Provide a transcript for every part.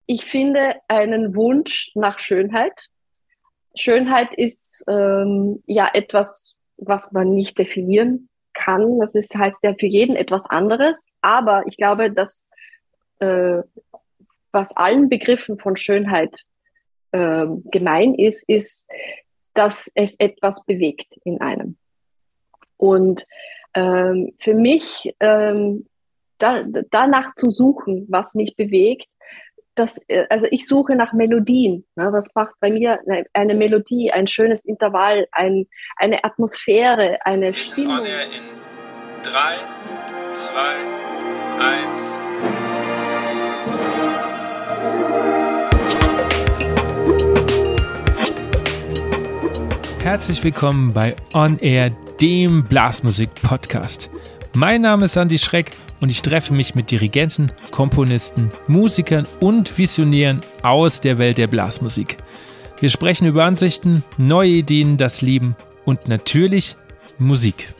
Ich finde einen Wunsch nach Schönheit. Schönheit ist ja etwas, was man nicht definieren kann. Heißt ja für jeden etwas anderes. Aber ich glaube, dass was allen Begriffen von Schönheit gemein ist, dass es etwas bewegt in einem. Und für mich danach zu suchen, was mich bewegt, also ich suche nach Melodien. Ne? Was macht bei mir eine Melodie, ein schönes Intervall, eine Atmosphäre, eine Stimmung? On air in 3, 2, 1. Herzlich willkommen bei On Air, dem Blasmusik-Podcast. Mein Name ist Andi Schreck und ich treffe mich mit Dirigenten, Komponisten, Musikern und Visionären aus der Welt der Blasmusik. Wir sprechen über Ansichten, neue Ideen, das Leben und natürlich Musik.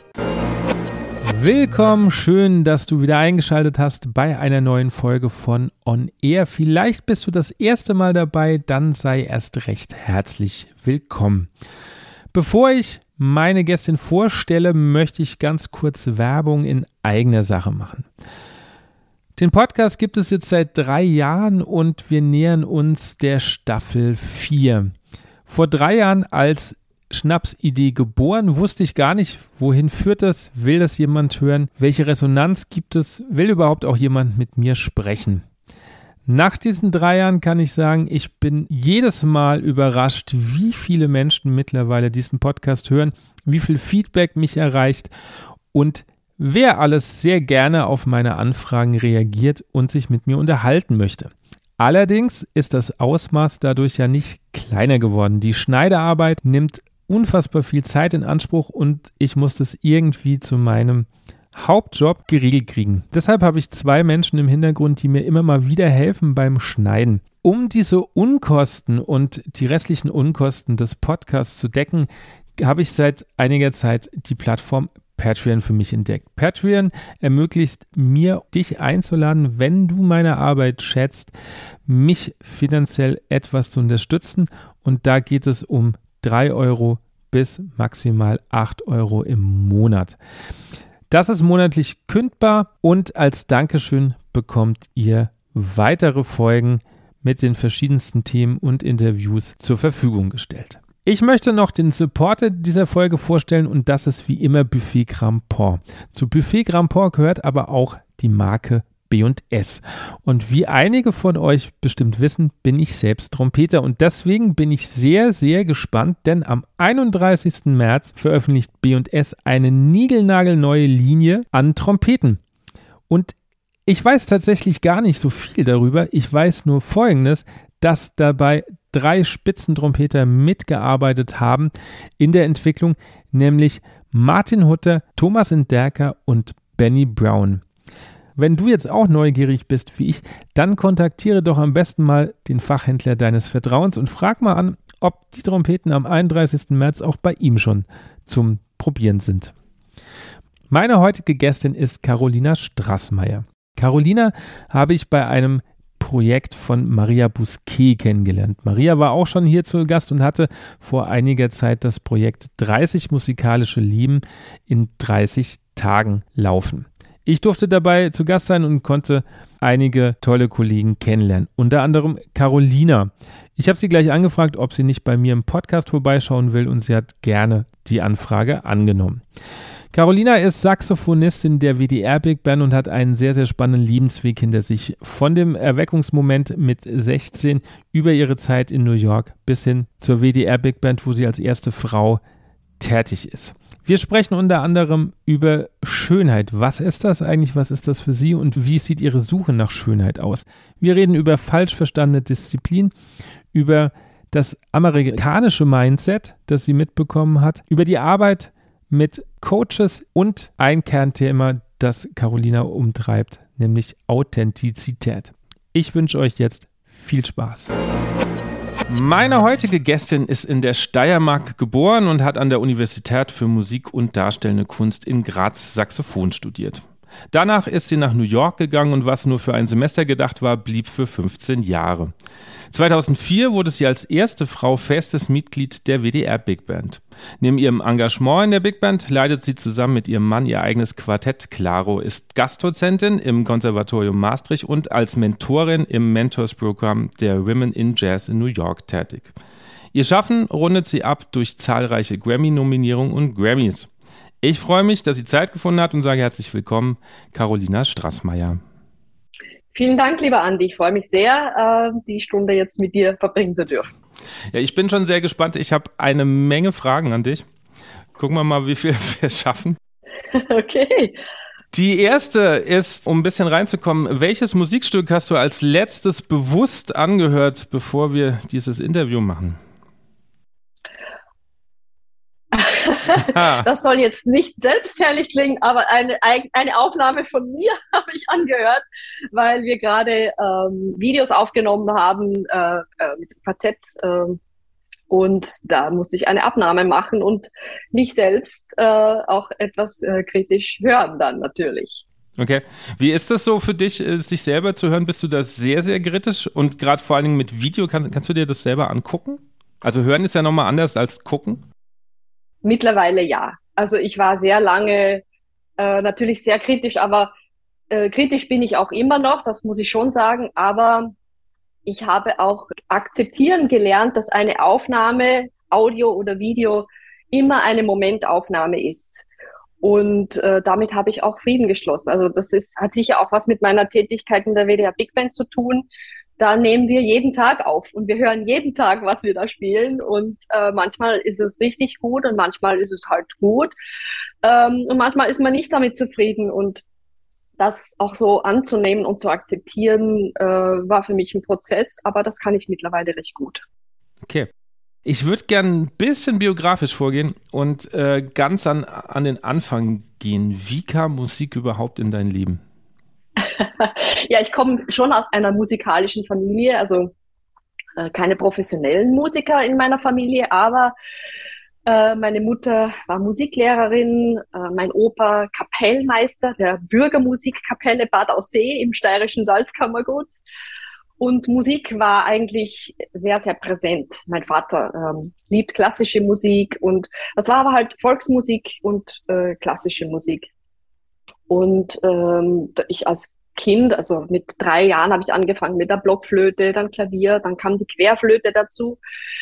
Willkommen, schön, dass du wieder eingeschaltet hast bei einer neuen Folge von On Air. Vielleicht bist du das erste Mal dabei, dann sei erst recht herzlich willkommen. Bevor ich meine Gästin vorstelle, möchte ich ganz kurz Werbung in eigener Sache machen. Den Podcast gibt es jetzt seit 3 Jahren und wir nähern uns der Staffel 4. Vor 3 Jahren als Schnapsidee geboren, wusste ich gar nicht, wohin führt das, will das jemand hören, welche Resonanz gibt es, will überhaupt auch jemand mit mir sprechen. Nach diesen 3 Jahren kann ich sagen, ich bin jedes Mal überrascht, wie viele Menschen mittlerweile diesen Podcast hören, wie viel Feedback mich erreicht und wer alles sehr gerne auf meine Anfragen reagiert und sich mit mir unterhalten möchte. Allerdings ist das Ausmaß dadurch ja nicht kleiner geworden. Die Schneiderarbeit nimmt unfassbar viel Zeit in Anspruch und ich muss das irgendwie zu meinem Hauptjob geregelt kriegen. Deshalb habe ich 2 Menschen im Hintergrund, die mir immer mal wieder helfen beim Schneiden. Um diese Unkosten und die restlichen Unkosten des Podcasts zu decken, habe ich seit einiger Zeit die Plattform Patreon für mich entdeckt. Patreon ermöglicht mir, dich einzuladen, wenn du meine Arbeit schätzt, mich finanziell etwas zu unterstützen. Und da geht es um 3 Euro bis maximal 8 Euro im Monat. Das ist monatlich kündbar und als Dankeschön bekommt ihr weitere Folgen mit den verschiedensten Themen und Interviews zur Verfügung gestellt. Ich möchte noch den Supporter dieser Folge vorstellen und das ist wie immer Buffet Grandport. Zu Buffet Grandport gehört aber auch die Marke B&S. Und wie einige von euch bestimmt wissen, bin ich selbst Trompeter und deswegen bin ich sehr, sehr gespannt, denn am 31. März veröffentlicht B&S eine niegelnagelneue Linie an Trompeten. Und ich weiß tatsächlich gar nicht so viel darüber. Ich weiß nur Folgendes, dass dabei 3 Spitzentrompeter mitgearbeitet haben in der Entwicklung, nämlich Martin Hutter, Thomas Inderker und Benny Brown. Wenn du jetzt auch neugierig bist wie ich, dann kontaktiere doch am besten mal den Fachhändler deines Vertrauens und frag mal an, ob die Trompeten am 31. März auch bei ihm schon zum Probieren sind. Meine heutige Gästin ist Carolina Straßmeier. Carolina habe ich bei einem Projekt von Maria Bousquet kennengelernt. Maria war auch schon hier zu Gast und hatte vor einiger Zeit das Projekt 30 musikalische Lieben in 30 Tagen laufen. Ich durfte dabei zu Gast sein und konnte einige tolle Kollegen kennenlernen, unter anderem Carolina. Ich habe sie gleich angefragt, ob sie nicht bei mir im Podcast vorbeischauen will und sie hat gerne die Anfrage angenommen. Carolina ist Saxophonistin der WDR Big Band und hat einen sehr, sehr spannenden Lebensweg hinter sich. Von dem Erweckungsmoment mit 16 über ihre Zeit in New York bis hin zur WDR Big Band, wo sie als erste Frau tätig ist. Wir sprechen unter anderem über Schönheit. Was ist das eigentlich? Was ist das für sie? Und wie sieht ihre Suche nach Schönheit aus? Wir reden über falsch verstandene Disziplin, über das amerikanische Mindset, das sie mitbekommen hat, über die Arbeit mit Coaches und ein Kernthema, das Carolina umtreibt, nämlich Authentizität. Ich wünsche euch jetzt viel Spaß. Meine heutige Gästin ist in der Steiermark geboren und hat an der Universität für Musik und Darstellende Kunst in Graz Saxophon studiert. Danach ist sie nach New York gegangen und was nur für ein Semester gedacht war, blieb für 15 Jahre. 2004 wurde sie als erste Frau festes Mitglied der WDR Big Band. Neben ihrem Engagement in der Big Band leitet sie zusammen mit ihrem Mann ihr eigenes Quartett. Claro ist Gastdozentin im Konservatorium Maastricht und als Mentorin im Mentors-Programm der Women in Jazz in New York tätig. Ihr Schaffen rundet sie ab durch zahlreiche Grammy-Nominierungen und Grammys. Ich freue mich, dass sie Zeit gefunden hat und sage herzlich willkommen, Carolina Straßmeier. Vielen Dank, lieber Andi. Ich freue mich sehr, die Stunde jetzt mit dir verbringen zu dürfen. Ja, ich bin schon sehr gespannt. Ich habe eine Menge Fragen an dich. Gucken wir mal, wie viel wir schaffen. Okay. Die erste ist, um ein bisschen reinzukommen, welches Musikstück hast du als letztes bewusst angehört, bevor wir dieses Interview machen? Das soll jetzt nicht selbstherrlich klingen, aber eine Aufnahme von mir habe ich angehört, weil wir gerade Videos aufgenommen haben mit dem Quartett und da musste ich eine Abnahme machen und mich selbst auch etwas kritisch hören dann natürlich. Okay. Wie ist das so für dich, sich selber zu hören? Bist du da sehr, sehr kritisch? Und gerade vor allen Dingen mit Video, kannst du dir das selber angucken? Also hören ist ja nochmal anders als gucken. Mittlerweile ja. Also ich war sehr lange natürlich sehr kritisch, aber kritisch bin ich auch immer noch, das muss ich schon sagen. Aber ich habe auch akzeptieren gelernt, dass eine Aufnahme, Audio oder Video, immer eine Momentaufnahme ist. Und damit habe ich auch Frieden geschlossen. Also hat sicher auch was mit meiner Tätigkeit in der WDR Big Band zu tun. Da nehmen wir jeden Tag auf und wir hören jeden Tag, was wir da spielen. Und manchmal ist es richtig gut und manchmal ist es halt gut. Und manchmal ist man nicht damit zufrieden. Und das auch so anzunehmen und zu akzeptieren, war für mich ein Prozess. Aber das kann ich mittlerweile recht gut. Okay. Ich würde gerne ein bisschen biografisch vorgehen und ganz an den Anfang gehen. Wie kam Musik überhaupt in dein Leben? Ja, ich komme schon aus einer musikalischen Familie, also keine professionellen Musiker in meiner Familie, aber meine Mutter war Musiklehrerin, mein Opa Kapellmeister der Bürgermusikkapelle Bad Aussee im steirischen Salzkammergut. Und Musik war eigentlich sehr, sehr präsent. Mein Vater liebt klassische Musik und das war aber halt Volksmusik und klassische Musik. Und ich als Kind, also mit 3 Jahren habe ich angefangen mit der Blockflöte, dann Klavier, dann kam die Querflöte dazu.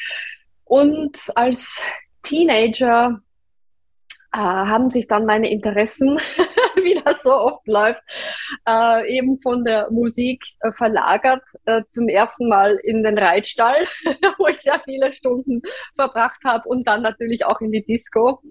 Und als Teenager haben sich dann meine Interessen, wie das so oft läuft, eben von der Musik verlagert, zum ersten Mal in den Reitstall, wo ich sehr viele Stunden verbracht habe und dann natürlich auch in die Disco.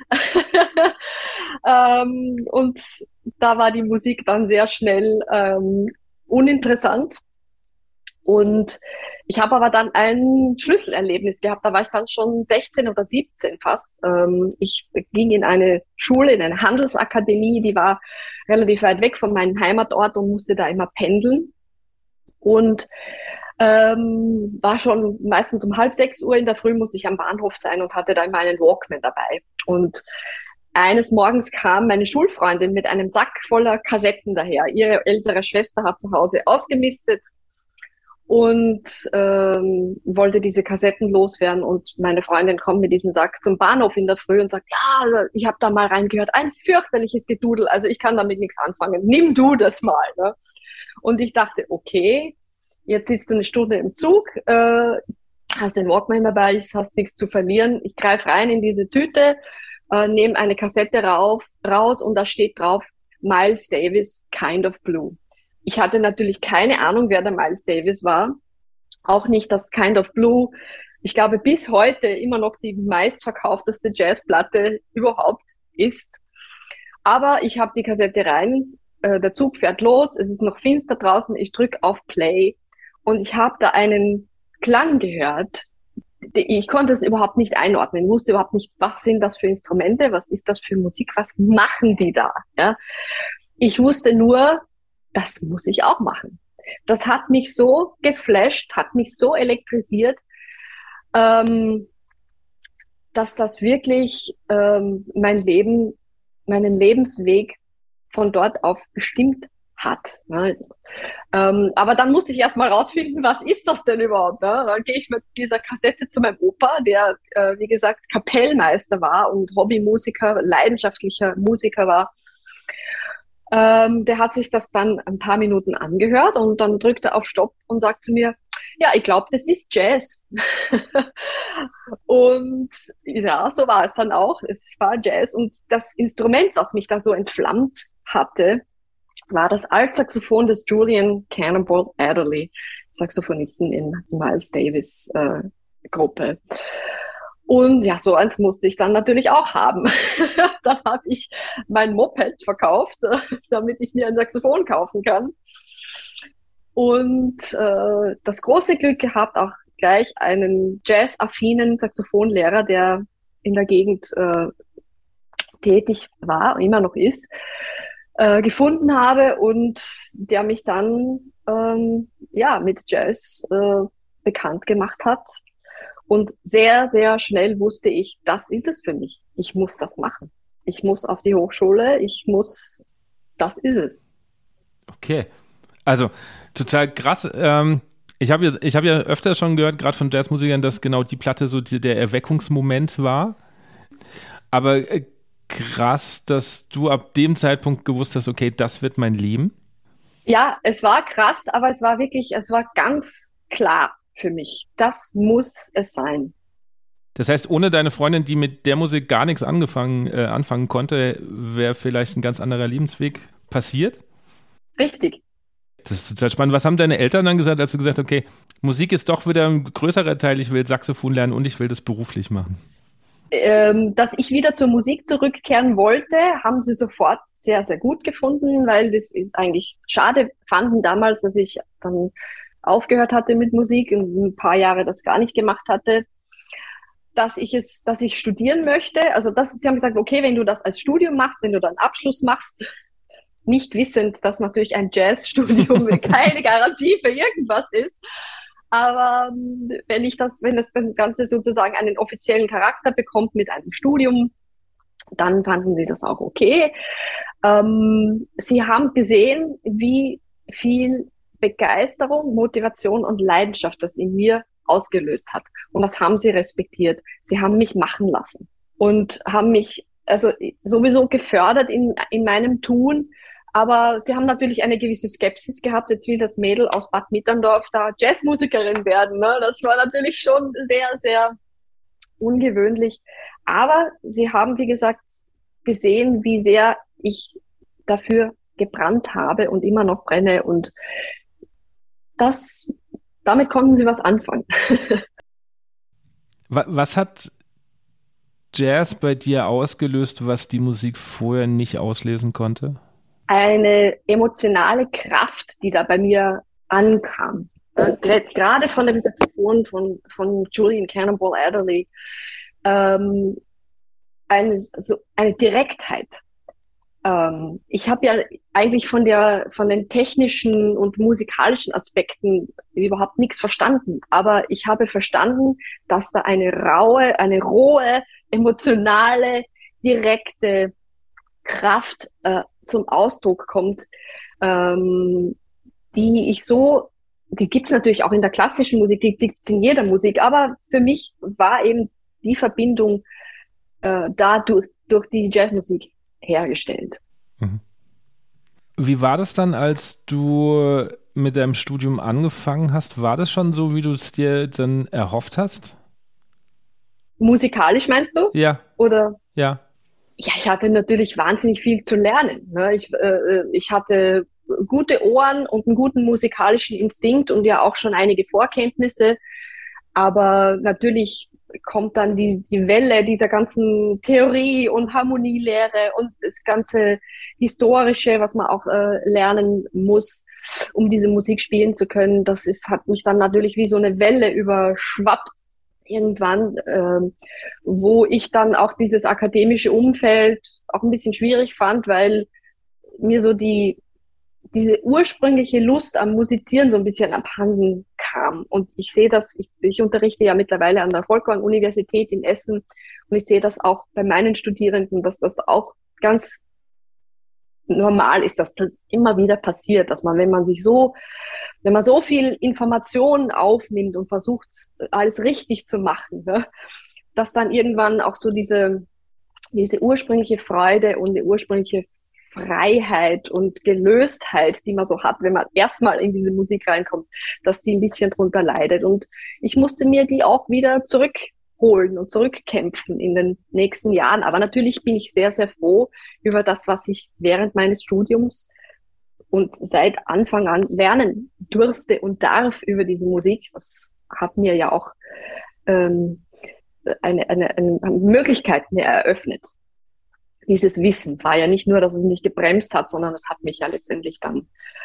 Und da war die Musik dann sehr schnell uninteressant. Und ich habe aber dann ein Schlüsselerlebnis gehabt. Da war ich dann schon 16 oder 17 fast. Ich ging in eine Schule, in eine Handelsakademie, die war relativ weit weg von meinem Heimatort und musste da immer pendeln. Und war schon meistens um 5:30 in der Früh, musste ich am Bahnhof sein und hatte da immer einen Walkman dabei. Und eines Morgens kam meine Schulfreundin mit einem Sack voller Kassetten daher. Ihre ältere Schwester hat zu Hause ausgemistet und wollte diese Kassetten loswerden. Und meine Freundin kommt mit diesem Sack zum Bahnhof in der Früh und sagt, ja, ich habe da mal reingehört, ein fürchterliches Gedudel, also ich kann damit nichts anfangen, nimm du das mal. Ne? Und ich dachte, okay, jetzt sitzt du eine Stunde im Zug, hast den Walkman dabei, hast nichts zu verlieren. Ich greife rein in diese Tüte, nehme eine Kassette raus und da steht drauf Miles Davis, Kind of Blue. Ich hatte natürlich keine Ahnung, wer der Miles Davis war. Auch nicht das Kind of Blue. Ich glaube, bis heute immer noch die meistverkaufteste Jazzplatte überhaupt ist. Aber ich habe die Kassette rein, der Zug fährt los, es ist noch finster draußen, ich drücke auf Play und ich habe da einen Klang gehört. Ich konnte es überhaupt nicht einordnen, ich wusste überhaupt nicht, was sind das für Instrumente, was ist das für Musik, was machen die da? Ja? Ich wusste nur, das muss ich auch machen. Das hat mich so geflasht, hat mich so elektrisiert, dass das wirklich meinen Lebensweg von dort auf bestimmt hat. Ne? Aber dann musste ich erstmal rausfinden, was ist das denn überhaupt? Ne? Dann gehe ich mit dieser Kassette zu meinem Opa, der, wie gesagt, Kapellmeister war und Hobbymusiker, leidenschaftlicher Musiker war. Der hat sich das dann ein paar Minuten angehört und dann drückt er auf Stopp und sagt zu mir, ja, ich glaube, das ist Jazz. Und ja, so war es dann auch. Es war Jazz und das Instrument, was mich da so entflammt hatte, war das Altsaxophon des Julian Cannonball Adderley, Saxophonisten in Miles Davis Gruppe. Und ja, so eins musste ich dann natürlich auch haben. Dann habe ich mein Moped verkauft, damit ich mir ein Saxophon kaufen kann. Und das große Glück gehabt, auch gleich einen jazz-affinen Saxophonlehrer, der in der Gegend tätig war, immer noch ist, gefunden habe und der mich dann mit Jazz bekannt gemacht hat. Und sehr, sehr schnell wusste ich, das ist es für mich. Ich muss das machen. Ich muss auf die Hochschule, das ist es. Okay, also total krass. Ich hab ja öfter schon gehört, gerade von Jazzmusikern, dass genau die Platte so der Erweckungsmoment war. Aber krass, dass du ab dem Zeitpunkt gewusst hast, okay, das wird mein Leben. Ja, es war krass, aber es war ganz klar für mich. Das muss es sein. Das heißt, ohne deine Freundin, die mit der Musik gar nichts anfangen konnte, wäre vielleicht ein ganz anderer Lebensweg passiert? Richtig. Das ist total spannend. Was haben deine Eltern dann gesagt, als du gesagt hast, okay, Musik ist doch wieder ein größerer Teil, ich will Saxophon lernen und ich will das beruflich machen? Dass ich wieder zur Musik zurückkehren wollte, haben sie sofort sehr, sehr gut gefunden, weil das ist eigentlich schade, fanden damals, dass ich dann aufgehört hatte mit Musik und ein paar Jahre das gar nicht gemacht hatte, dass ich studieren möchte. Also sie haben gesagt, okay, wenn du das als Studium machst, wenn du dann Abschluss machst, nicht wissend, dass natürlich ein Jazzstudium keine Garantie für irgendwas ist. Aber wenn das Ganze sozusagen einen offiziellen Charakter bekommt mit einem Studium, dann fanden sie das auch okay. Sie haben gesehen, wie viel Begeisterung, Motivation und Leidenschaft das in mir ausgelöst hat. Und das haben sie respektiert. Sie haben mich machen lassen und haben mich also sowieso gefördert in meinem Tun. Aber sie haben natürlich eine gewisse Skepsis gehabt, jetzt will das Mädel aus Bad Mitterndorf da Jazzmusikerin werden. Ne? Das war natürlich schon sehr, sehr ungewöhnlich. Aber sie haben, wie gesagt, gesehen, wie sehr ich dafür gebrannt habe und immer noch brenne. Und damit konnten sie was anfangen. Was hat Jazz bei dir ausgelöst, was die Musik vorher nicht auslesen konnte? Eine emotionale Kraft, die da bei mir ankam. Gerade von dem Saxophon von Julian Cannonball Adderley. Eine Direktheit. Ich habe ja eigentlich von den technischen und musikalischen Aspekten überhaupt nichts verstanden. Aber ich habe verstanden, dass da eine rohe, emotionale, direkte Kraft zum Ausdruck kommt, die gibt's natürlich auch in der klassischen Musik, die gibt's in jeder Musik, aber für mich war eben die Verbindung durch die Jazzmusik hergestellt. Wie war das dann, als du mit deinem Studium angefangen hast? War das schon so, wie du es dir dann erhofft hast? Musikalisch meinst du? Ja. Oder? Ja. Ja, ich hatte natürlich wahnsinnig viel zu lernen. Ne? Ich hatte gute Ohren und einen guten musikalischen Instinkt und ja auch schon einige Vorkenntnisse. Aber natürlich kommt dann die Welle dieser ganzen Theorie und Harmonielehre und das ganze Historische, was man auch lernen muss, um diese Musik spielen zu können. Hat mich dann natürlich wie so eine Welle überschwappt irgendwann, wo ich dann auch dieses akademische Umfeld auch ein bisschen schwierig fand, weil mir so diese ursprüngliche Lust am Musizieren so ein bisschen abhanden kam. Und ich sehe das, ich unterrichte ja mittlerweile an der Folkwang-Universität in Essen und ich sehe das auch bei meinen Studierenden, dass das auch ganz normal ist, dass das immer wieder passiert, dass man, wenn man so viel Informationen aufnimmt und versucht, alles richtig zu machen, ne, dass dann irgendwann auch so diese ursprüngliche Freude und die ursprüngliche Freiheit und Gelöstheit, die man so hat, wenn man erstmal in diese Musik reinkommt, dass die ein bisschen drunter leidet. Und ich musste mir die auch wieder zurückholen und zurückkämpfen in den nächsten Jahren. Aber natürlich bin ich sehr, sehr froh über das, was ich während meines Studiums und seit Anfang an lernen durfte und darf über diese Musik. Das hat mir ja auch eine Möglichkeit mir eröffnet. Dieses Wissen war ja nicht nur, dass es mich gebremst hat, sondern es hat mich ja letztendlich dann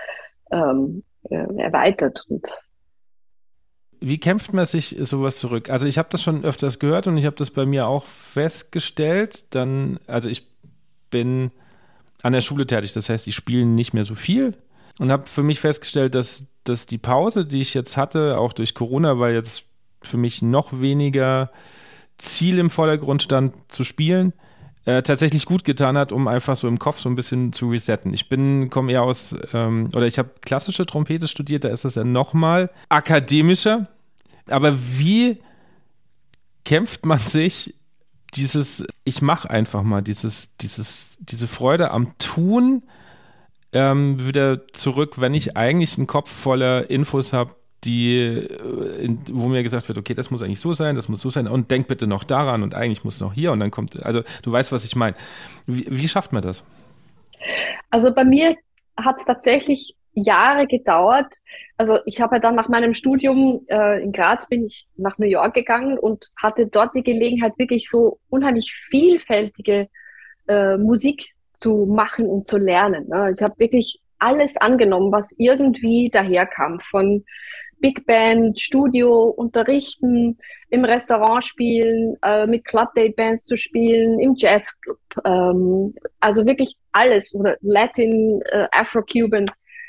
erweitert. Und wie kämpft man sich sowas zurück? Also ich habe das schon öfters gehört und ich habe das bei mir auch festgestellt. Also ich bin an der Schule tätig, das heißt, ich spiele nicht mehr so viel und habe für mich festgestellt, dass die Pause, die ich jetzt hatte, auch durch Corona, weil jetzt für mich noch weniger Ziel im Vordergrund stand zu spielen, tatsächlich gut getan hat, um einfach so im Kopf so ein bisschen zu resetten. Ich komme eher aus, ich habe klassische Trompete studiert, da ist das ja nochmal akademischer. Aber wie kämpft man sich ich mache einfach mal diese Freude am Tun wieder zurück, wenn ich eigentlich einen Kopf voller Infos habe, wo mir gesagt wird, okay, das muss eigentlich so sein, das muss so sein und denk bitte noch daran und eigentlich muss es noch hier und dann kommt, also du weißt, was ich meine. Wie schafft man das? Also bei mir hat es tatsächlich Jahre gedauert. Also ich habe ja dann nach meinem Studium in Graz bin ich nach New York gegangen und hatte dort die Gelegenheit, wirklich so unheimlich vielfältige Musik zu machen und zu lernen. Ne? Ich habe wirklich alles angenommen, was irgendwie daherkam, von Big Band, Studio, unterrichten, im Restaurant spielen, mit Club Date Bands zu spielen, im Jazzclub, also wirklich alles, oder Latin, Afro-Cuban.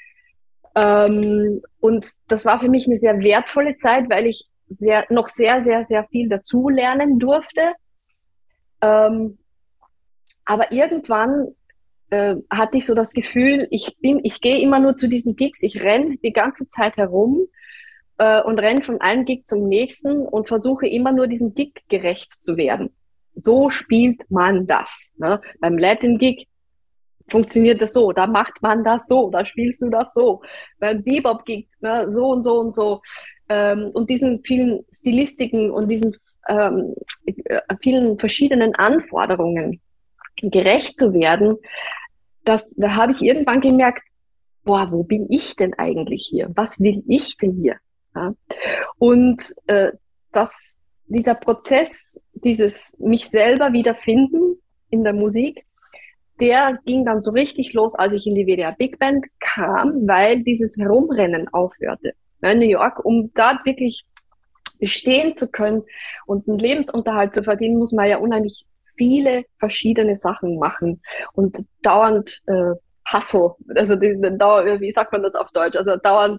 Und das war für mich eine sehr wertvolle Zeit, weil ich noch sehr, sehr, sehr viel dazu lernen durfte. Aber irgendwann hatte ich so das Gefühl, ich gehe immer nur zu diesen Gigs, ich renne die ganze Zeit herum und renne von einem Gig zum nächsten und versuche immer nur diesem Gig gerecht zu werden. So spielt man das. Ne? Beim Latin-Gig funktioniert das so, da macht man das so, da spielst du das so. Beim Bebop-Gig, ne, so und so und so. Und diesen vielen Stilistiken und diesen vielen verschiedenen Anforderungen gerecht zu werden, da habe ich irgendwann gemerkt, boah, wo bin ich denn eigentlich hier? Was will ich denn hier? Ja? Und dieser Prozess, dieses mich selber wiederfinden in der Musik, der ging dann so richtig los, als ich in die WDR Big Band kam, weil dieses Herumrennen aufhörte. In New York, um da wirklich bestehen zu können und einen Lebensunterhalt zu verdienen, muss man ja unheimlich viele verschiedene Sachen machen und dauernd Hustle, also wie sagt man das auf Deutsch, also dauernd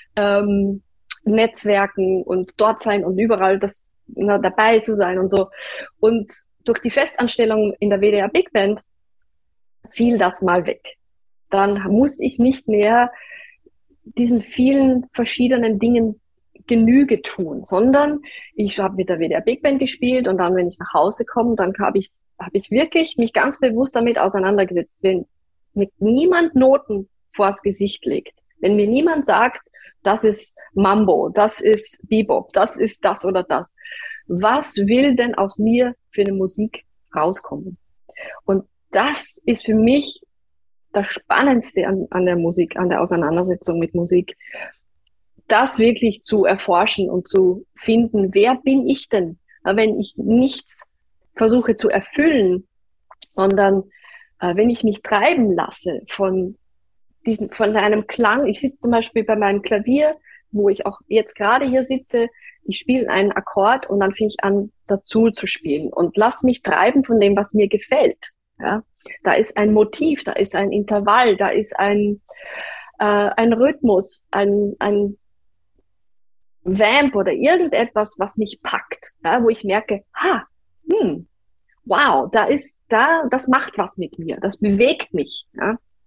Netzwerken und dort sein und überall dabei zu sein und so. Und durch die Festanstellung in der WDR Big Band fiel das mal weg. Dann musste ich nicht mehr diesen vielen verschiedenen Dingen Genüge tun, sondern ich habe mit der WDR Big Band gespielt und dann, wenn ich nach Hause komme, dann habe ich wirklich mich ganz bewusst damit auseinandergesetzt, wenn mir niemand Noten vors Gesicht legt, wenn mir niemand sagt, das ist Mambo, das ist Bebop, das ist das oder das, was will denn aus mir für eine Musik rauskommen? Und das ist für mich das Spannendste an der Musik, an der Auseinandersetzung mit Musik, das wirklich zu erforschen und zu finden, wer bin ich denn, wenn ich nichts versuche zu erfüllen, sondern wenn ich mich treiben lasse von einem Klang. Ich sitze zum Beispiel bei meinem Klavier, wo ich auch jetzt gerade hier sitze, ich spiele einen Akkord und dann fange ich an, dazu zu spielen und lass mich treiben von dem, was mir gefällt. Ja? Da ist ein Motiv, da ist ein Intervall, da ist ein Rhythmus, ein Vamp oder irgendetwas, was mich packt, ja, wo ich merke, wow, das macht was mit mir, das bewegt mich. Ja?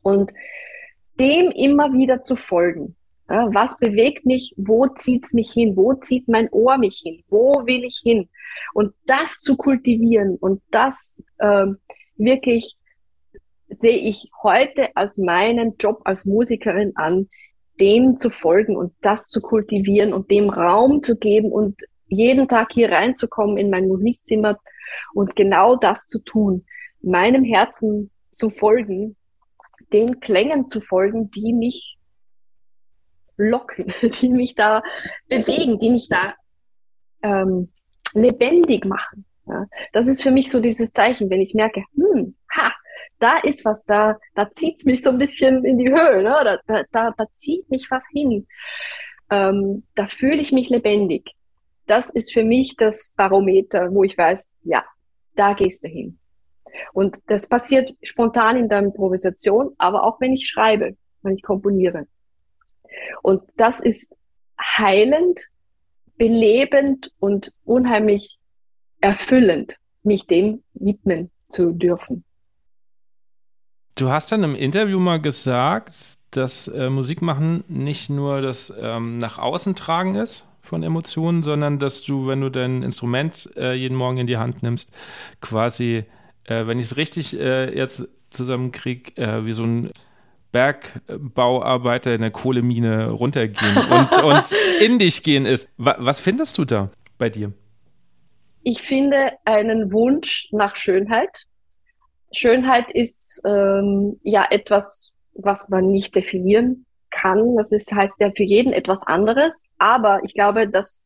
Und dem immer wieder zu folgen. Ja, was bewegt mich? Wo zieht's mich hin? Wo zieht mein Ohr mich hin? Wo will ich hin? Und das zu kultivieren und das wirklich sehe ich heute als meinen Job als Musikerin an, dem zu folgen und das zu kultivieren und dem Raum zu geben und jeden Tag hier reinzukommen in mein Musikzimmer und genau das zu tun, meinem Herzen zu folgen, den Klängen zu folgen, die mich locken, die mich da bewegen, die mich da lebendig machen. Ja, das ist für mich so dieses Zeichen, wenn ich merke, da ist was, da zieht's mich so ein bisschen in die Höhe, ne? Da zieht mich was hin. Da fühle ich mich lebendig. Das ist für mich das Barometer, wo ich weiß, ja, da gehst du hin. Und das passiert spontan in der Improvisation, aber auch wenn ich schreibe, wenn ich komponiere. Und das ist heilend, belebend und unheimlich erfüllend, mich dem widmen zu dürfen. Du hast dann im Interview mal gesagt, dass Musik machen nicht nur das nach außen tragen ist von Emotionen, sondern dass du, wenn du dein Instrument jeden Morgen in die Hand nimmst, quasi, wenn ich es richtig jetzt zusammenkriege, wie so ein Bergbauarbeiter in der Kohlemine runtergehen und in dich gehen ist. Was findest du da bei dir? Ich finde einen Wunsch nach Schönheit. Schönheit ist etwas, was man nicht definieren kann. Das heißt ja für jeden etwas anderes. Aber ich glaube, dass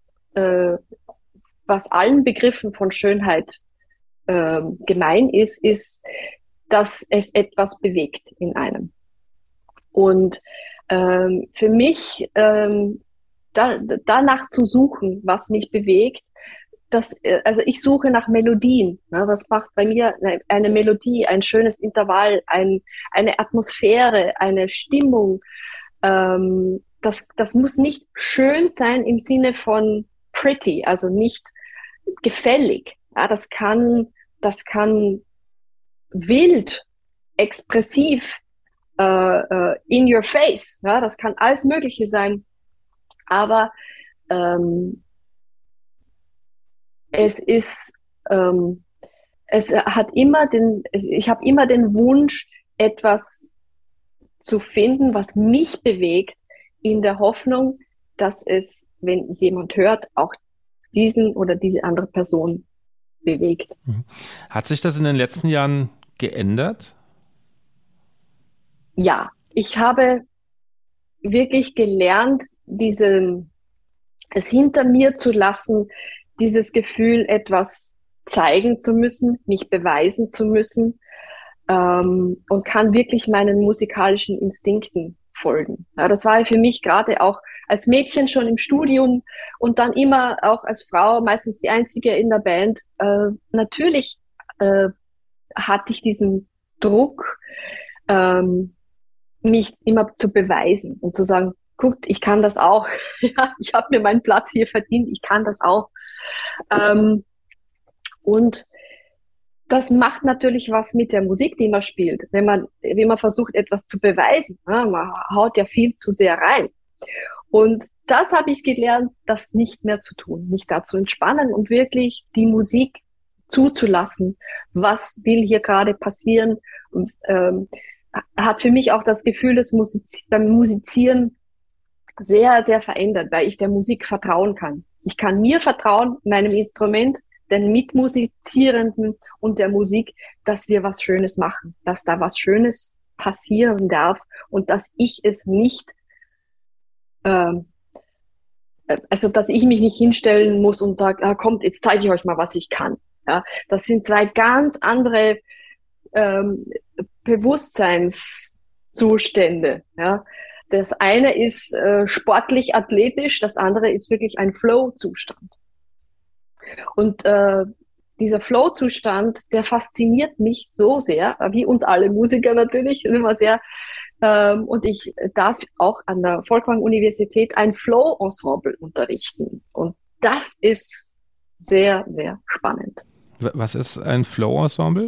was allen Begriffen von Schönheit gemein ist, dass es etwas bewegt in einem. Und für mich danach zu suchen, was mich bewegt, also ich suche nach Melodien. Ne? Was macht bei mir eine Melodie, ein schönes Intervall, eine Atmosphäre, eine Stimmung? Das muss nicht schön sein im Sinne von pretty, also nicht gefällig. Ja, das kann wild, expressiv, in your face. Ja, das kann alles Mögliche sein. Aber ich habe immer den Wunsch, etwas zu finden, was mich bewegt, in der Hoffnung, dass es, wenn es jemand hört, auch diesen oder diese andere Person bewegt. Hat sich das in den letzten Jahren geändert? Ja, ich habe wirklich gelernt, es hinter mir zu lassen, dieses Gefühl, etwas zeigen zu müssen, mich beweisen zu müssen, und kann wirklich meinen musikalischen Instinkten folgen. Ja, das war für mich gerade auch als Mädchen schon im Studium und dann immer auch als Frau, meistens die einzige in der Band. Natürlich hatte ich diesen Druck, mich immer zu beweisen und zu sagen, guckt, ich kann das auch. Ja, ich habe mir meinen Platz hier verdient, ich kann das auch. Und das macht natürlich was mit der Musik, die man spielt. Wenn man versucht, etwas zu beweisen, ne? Man haut ja viel zu sehr rein. Und das habe ich gelernt, das nicht mehr zu tun, mich da zu entspannen und wirklich die Musik zuzulassen. Was will hier gerade passieren? Und, hat für mich auch das Gefühl, dass beim Musizieren sehr, sehr verändert, weil ich der Musik vertrauen kann. Ich kann mir vertrauen, meinem Instrument, den Mitmusizierenden und der Musik, dass wir was Schönes machen, dass da was Schönes passieren darf und dass ich es nicht, also dass ich mich nicht hinstellen muss und sage, kommt, jetzt zeige ich euch mal, was ich kann. Ja, das sind zwei ganz andere Bewusstseinszustände. Ja. Das eine ist sportlich, athletisch, das andere ist wirklich ein Flow-Zustand. Und dieser Flow-Zustand, der fasziniert mich so sehr, wie uns alle Musiker natürlich, immer sehr. Und ich darf auch an der Folkwang-Universität ein Flow-Ensemble unterrichten. Und das ist sehr, sehr spannend. Was ist ein Flow-Ensemble?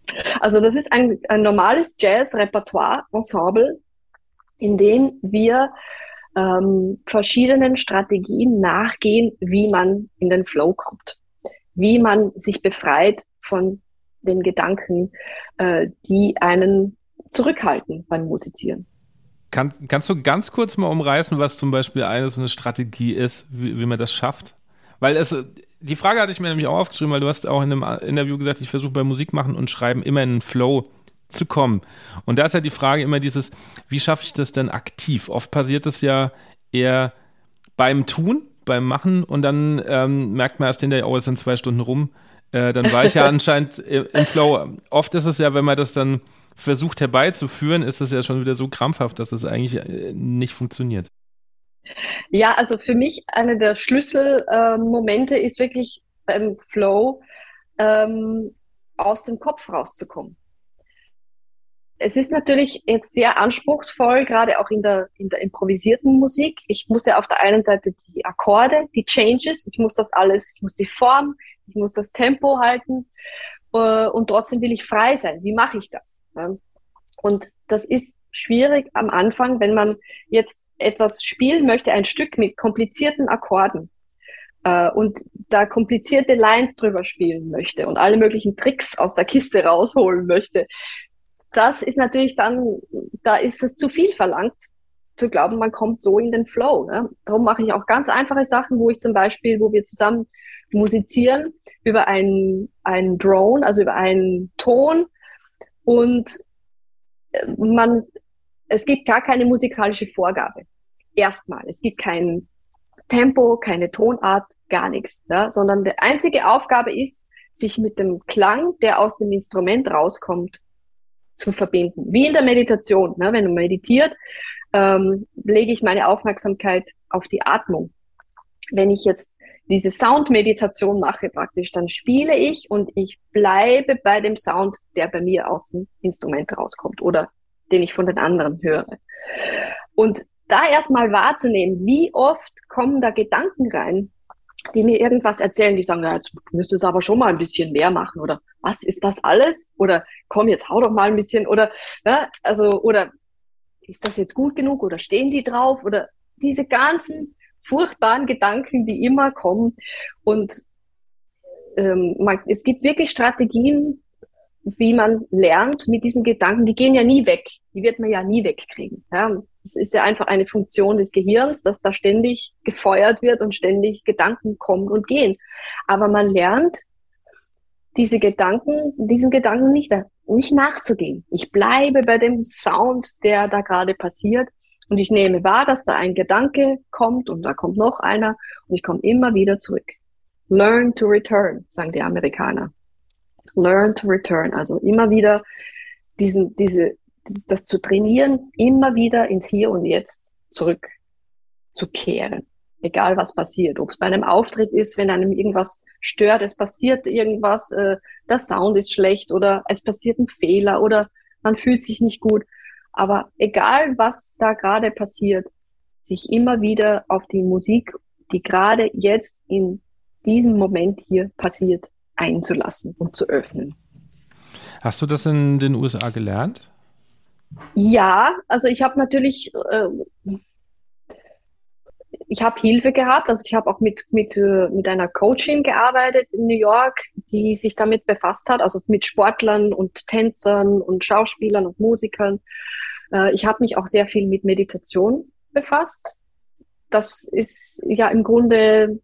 Also das ist ein normales Jazz-Repertoire-Ensemble, in dem wir verschiedenen Strategien nachgehen, wie man in den Flow kommt, wie man sich befreit von den Gedanken, die einen zurückhalten beim Musizieren. Kannst du ganz kurz mal umreißen, was zum Beispiel eine so eine Strategie ist, wie man das schafft? Weil die Frage hatte ich mir nämlich auch aufgeschrieben, weil du hast auch in einem Interview gesagt, ich versuche bei Musik machen und Schreiben immer in den Flow zu kommen. Und da ist ja die Frage immer dieses, wie schaffe ich das denn aktiv? Oft passiert es ja eher beim Tun, beim Machen und dann merkt man erst hinterher, oh, es sind 2 Stunden rum. Dann war ich ja anscheinend im Flow. Oft ist es ja, wenn man das dann versucht herbeizuführen, ist es ja schon wieder so krampfhaft, dass es eigentlich nicht funktioniert. Ja, also für mich einer der Schlüsselmomente ist wirklich beim Flow aus dem Kopf rauszukommen. Es ist natürlich jetzt sehr anspruchsvoll, gerade auch in der improvisierten Musik. Ich muss ja auf der einen Seite die Akkorde, die Changes, ich muss die Form, ich muss das Tempo halten und trotzdem will ich frei sein. Wie mache ich das? Und das ist schwierig am Anfang, wenn man jetzt etwas spielen möchte, ein Stück mit komplizierten Akkorden und da komplizierte Lines drüber spielen möchte und alle möglichen Tricks aus der Kiste rausholen möchte. Das ist natürlich dann, da ist es zu viel verlangt, zu glauben, man kommt so in den Flow. Ne? Darum mache ich auch ganz einfache Sachen, wo wir zusammen musizieren über einen Drone, also über einen Ton und es gibt gar keine musikalische Vorgabe. Erstmal. Es gibt kein Tempo, keine Tonart, gar nichts. Ja? Sondern die einzige Aufgabe ist, sich mit dem Klang, der aus dem Instrument rauskommt, zu verbinden. Wie in der Meditation. Ne? Wenn du meditiert, lege ich meine Aufmerksamkeit auf die Atmung. Wenn ich jetzt diese Soundmeditation mache praktisch, dann spiele ich und ich bleibe bei dem Sound, der bei mir aus dem Instrument rauskommt oder den ich von den anderen höre. Und da erstmal wahrzunehmen, wie oft kommen da Gedanken rein, die mir irgendwas erzählen, die sagen, ja, jetzt müsstest du aber schon mal ein bisschen mehr machen oder was ist das alles? Oder komm, jetzt hau doch mal ein bisschen oder ja, also oder ist das jetzt gut genug oder stehen die drauf oder diese ganzen furchtbaren Gedanken, die immer kommen und es gibt wirklich Strategien, wie man lernt mit diesen Gedanken, die gehen ja nie weg, die wird man ja nie wegkriegen. Ja? Das ist ja einfach eine Funktion des Gehirns, dass da ständig gefeuert wird und ständig Gedanken kommen und gehen. Aber man lernt, diesen Gedanken nicht nachzugehen. Ich bleibe bei dem Sound, der da gerade passiert und ich nehme wahr, dass da ein Gedanke kommt und da kommt noch einer und ich komme immer wieder zurück. Learn to return, sagen die Amerikaner. Learn to return, also immer wieder das zu trainieren, immer wieder ins Hier und Jetzt zurückzukehren. Egal was passiert, ob es bei einem Auftritt ist, wenn einem irgendwas stört, es passiert irgendwas, der Sound ist schlecht oder es passiert ein Fehler oder man fühlt sich nicht gut. Aber egal was da gerade passiert, sich immer wieder auf die Musik, die gerade jetzt in diesem Moment hier passiert, einzulassen und zu öffnen. Hast du das in den USA gelernt? Ja, also ich habe natürlich, ich habe Hilfe gehabt, also ich habe auch mit einer Coachin gearbeitet in New York, die sich damit befasst hat, also mit Sportlern und Tänzern und Schauspielern und Musikern. Ich habe mich auch sehr viel mit Meditation befasst. Das ist ja im Grunde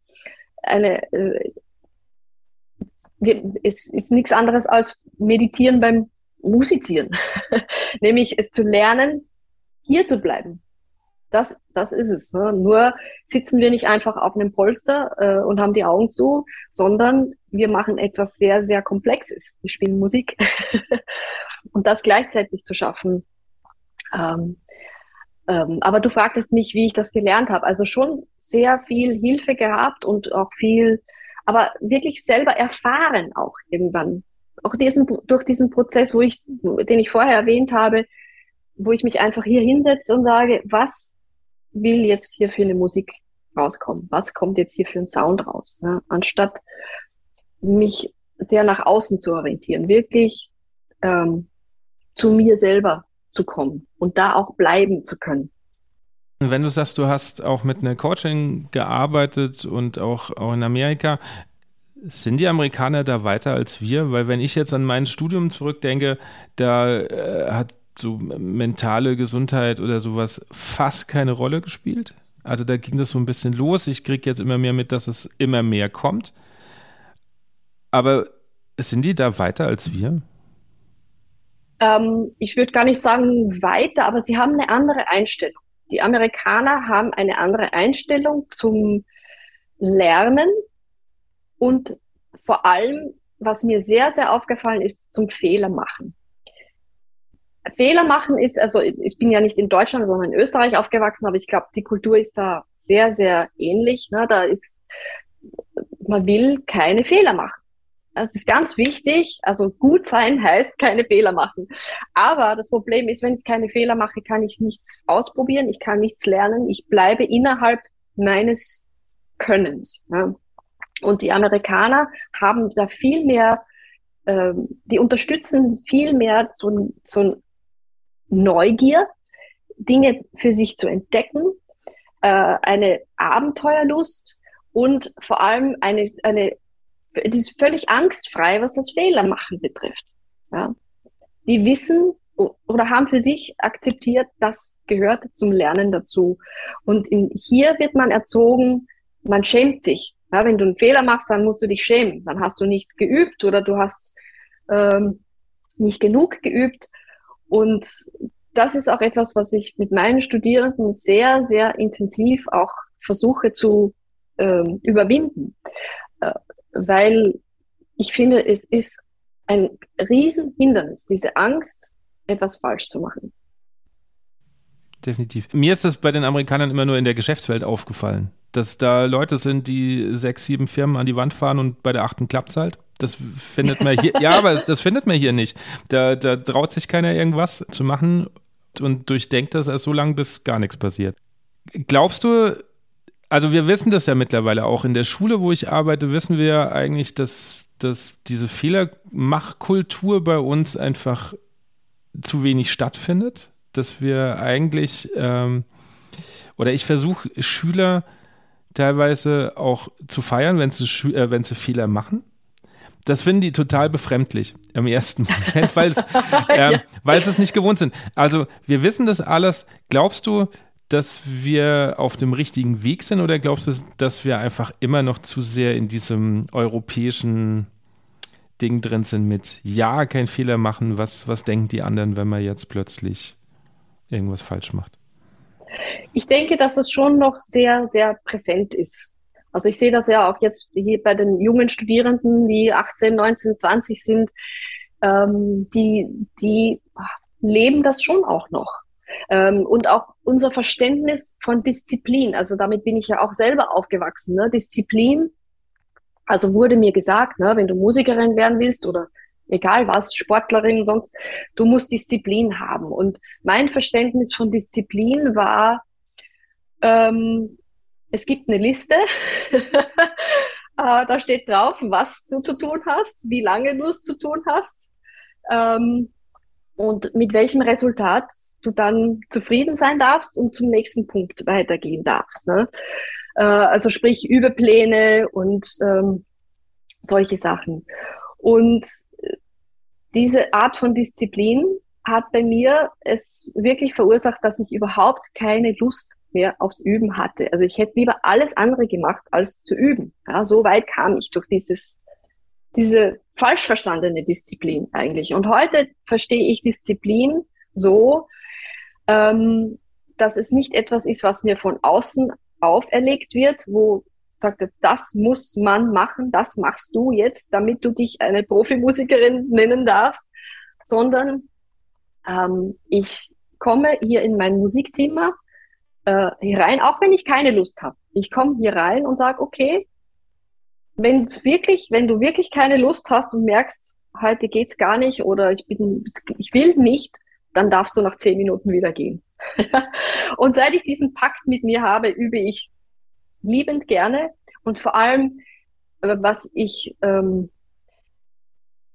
es ist nichts anderes als Meditieren beim Musizieren. Nämlich es zu lernen, hier zu bleiben. Das ist es. Ne? Nur sitzen wir nicht einfach auf einem Polster und haben die Augen zu, sondern wir machen etwas sehr, sehr Komplexes. Wir spielen Musik. Und das gleichzeitig zu schaffen. Aber du fragtest mich, wie ich das gelernt habe. Also schon sehr viel Hilfe gehabt und auch viel, aber wirklich selber erfahren auch irgendwann. Auch durch diesen Prozess, den ich vorher erwähnt habe, wo ich mich einfach hier hinsetze und sage, was will jetzt hier für eine Musik rauskommen? Was kommt jetzt hier für ein Sound raus? Ja, anstatt mich sehr nach außen zu orientieren, wirklich zu mir selber zu kommen und da auch bleiben zu können. Wenn du sagst, du hast auch mit einer Coaching gearbeitet und auch in Amerika, sind die Amerikaner da weiter als wir? Weil wenn ich jetzt an mein Studium zurückdenke, da hat so mentale Gesundheit oder sowas fast keine Rolle gespielt. Also da ging das so ein bisschen los. Ich kriege jetzt immer mehr mit, dass es immer mehr kommt. Aber sind die da weiter als wir? Ich würde gar nicht sagen weiter, aber sie haben eine andere Einstellung. Die Amerikaner haben eine andere Einstellung zum Lernen und vor allem, was mir sehr, sehr aufgefallen ist, zum Fehler machen. Fehler machen ist, also ich bin ja nicht in Deutschland, sondern in Österreich aufgewachsen, aber ich glaube, die Kultur ist da sehr, sehr ähnlich. Ne? Man will keine Fehler machen. Das ist ganz wichtig. Also gut sein heißt keine Fehler machen. Aber das Problem ist, wenn ich keine Fehler mache, kann ich nichts ausprobieren, ich kann nichts lernen, ich bleibe innerhalb meines Könnens. Ne? Und die Amerikaner haben da viel mehr, die unterstützen viel mehr so Neugier, Dinge für sich zu entdecken, eine Abenteuerlust und vor allem die ist völlig angstfrei, was das Fehlermachen betrifft. Ja. Die wissen oder haben für sich akzeptiert, das gehört zum Lernen dazu. Und hier wird man erzogen, man schämt sich. Ja, wenn du einen Fehler machst, dann musst du dich schämen. Dann hast du nicht geübt oder du hast nicht genug geübt. Und das ist auch etwas, was ich mit meinen Studierenden sehr, sehr intensiv auch versuche zu überwinden. Weil ich finde, es ist ein Riesenhindernis, diese Angst, etwas falsch zu machen. Definitiv. Mir ist das bei den Amerikanern immer nur in der Geschäftswelt aufgefallen, dass da Leute sind, die 6, 7 Firmen an die Wand fahren und bei der 8. klappt's halt. Das findet man hier, ja, aber das findet man hier nicht. Da traut sich keiner irgendwas zu machen und durchdenkt das erst so lange, bis gar nichts passiert. Glaubst du, also wir wissen das ja mittlerweile auch, in der Schule, wo ich arbeite, wissen wir ja eigentlich, dass diese Fehlermachkultur bei uns einfach zu wenig stattfindet, dass wir eigentlich, oder ich versuche Schüler teilweise auch zu feiern, wenn sie Fehler machen. Das finden die total befremdlich im ersten Moment, weil sie es nicht gewohnt sind. Also wir wissen das alles. Glaubst du, dass wir auf dem richtigen Weg sind oder glaubst du, dass wir einfach immer noch zu sehr in diesem europäischen Ding drin sind mit, ja, kein Fehler machen, was denken die anderen, wenn man jetzt plötzlich irgendwas falsch macht? Ich denke, dass es schon noch sehr, sehr präsent ist. Also ich sehe das ja auch jetzt hier bei den jungen Studierenden, die 18, 19, 20 sind, die leben das schon auch noch. Und auch unser Verständnis von Disziplin, also damit bin ich ja auch selber aufgewachsen, ne? Disziplin, also wurde mir gesagt, ne, wenn du Musikerin werden willst oder egal was, Sportlerin, sonst, du musst Disziplin haben. Und mein Verständnis von Disziplin war, es gibt eine Liste, da steht drauf, was du zu tun hast, wie lange du es zu tun hast, und mit welchem Resultat du dann zufrieden sein darfst und zum nächsten Punkt weitergehen darfst. Ne? Also sprich Übepläne und solche Sachen. Und diese Art von Disziplin hat bei mir es wirklich verursacht, dass ich überhaupt keine Lust mehr aufs Üben hatte. Also ich hätte lieber alles andere gemacht, als zu üben. Ja, so weit kam ich durch diese falsch verstandene Disziplin eigentlich. Und heute verstehe ich Disziplin so, dass es nicht etwas ist, was mir von außen auferlegt wird, wo sagt, das muss man machen, das machst du jetzt, damit du dich eine Profimusikerin nennen darfst, sondern ich komme hier in mein Musikzimmer herein, auch wenn ich keine Lust habe. Ich komme hier rein und sage, okay, wenn du wirklich keine Lust hast und merkst, heute geht's gar nicht oder ich will nicht, dann darfst du nach 10 Minuten wieder gehen. Und seit ich diesen Pakt mit mir habe, übe ich liebend gerne und vor allem, was ich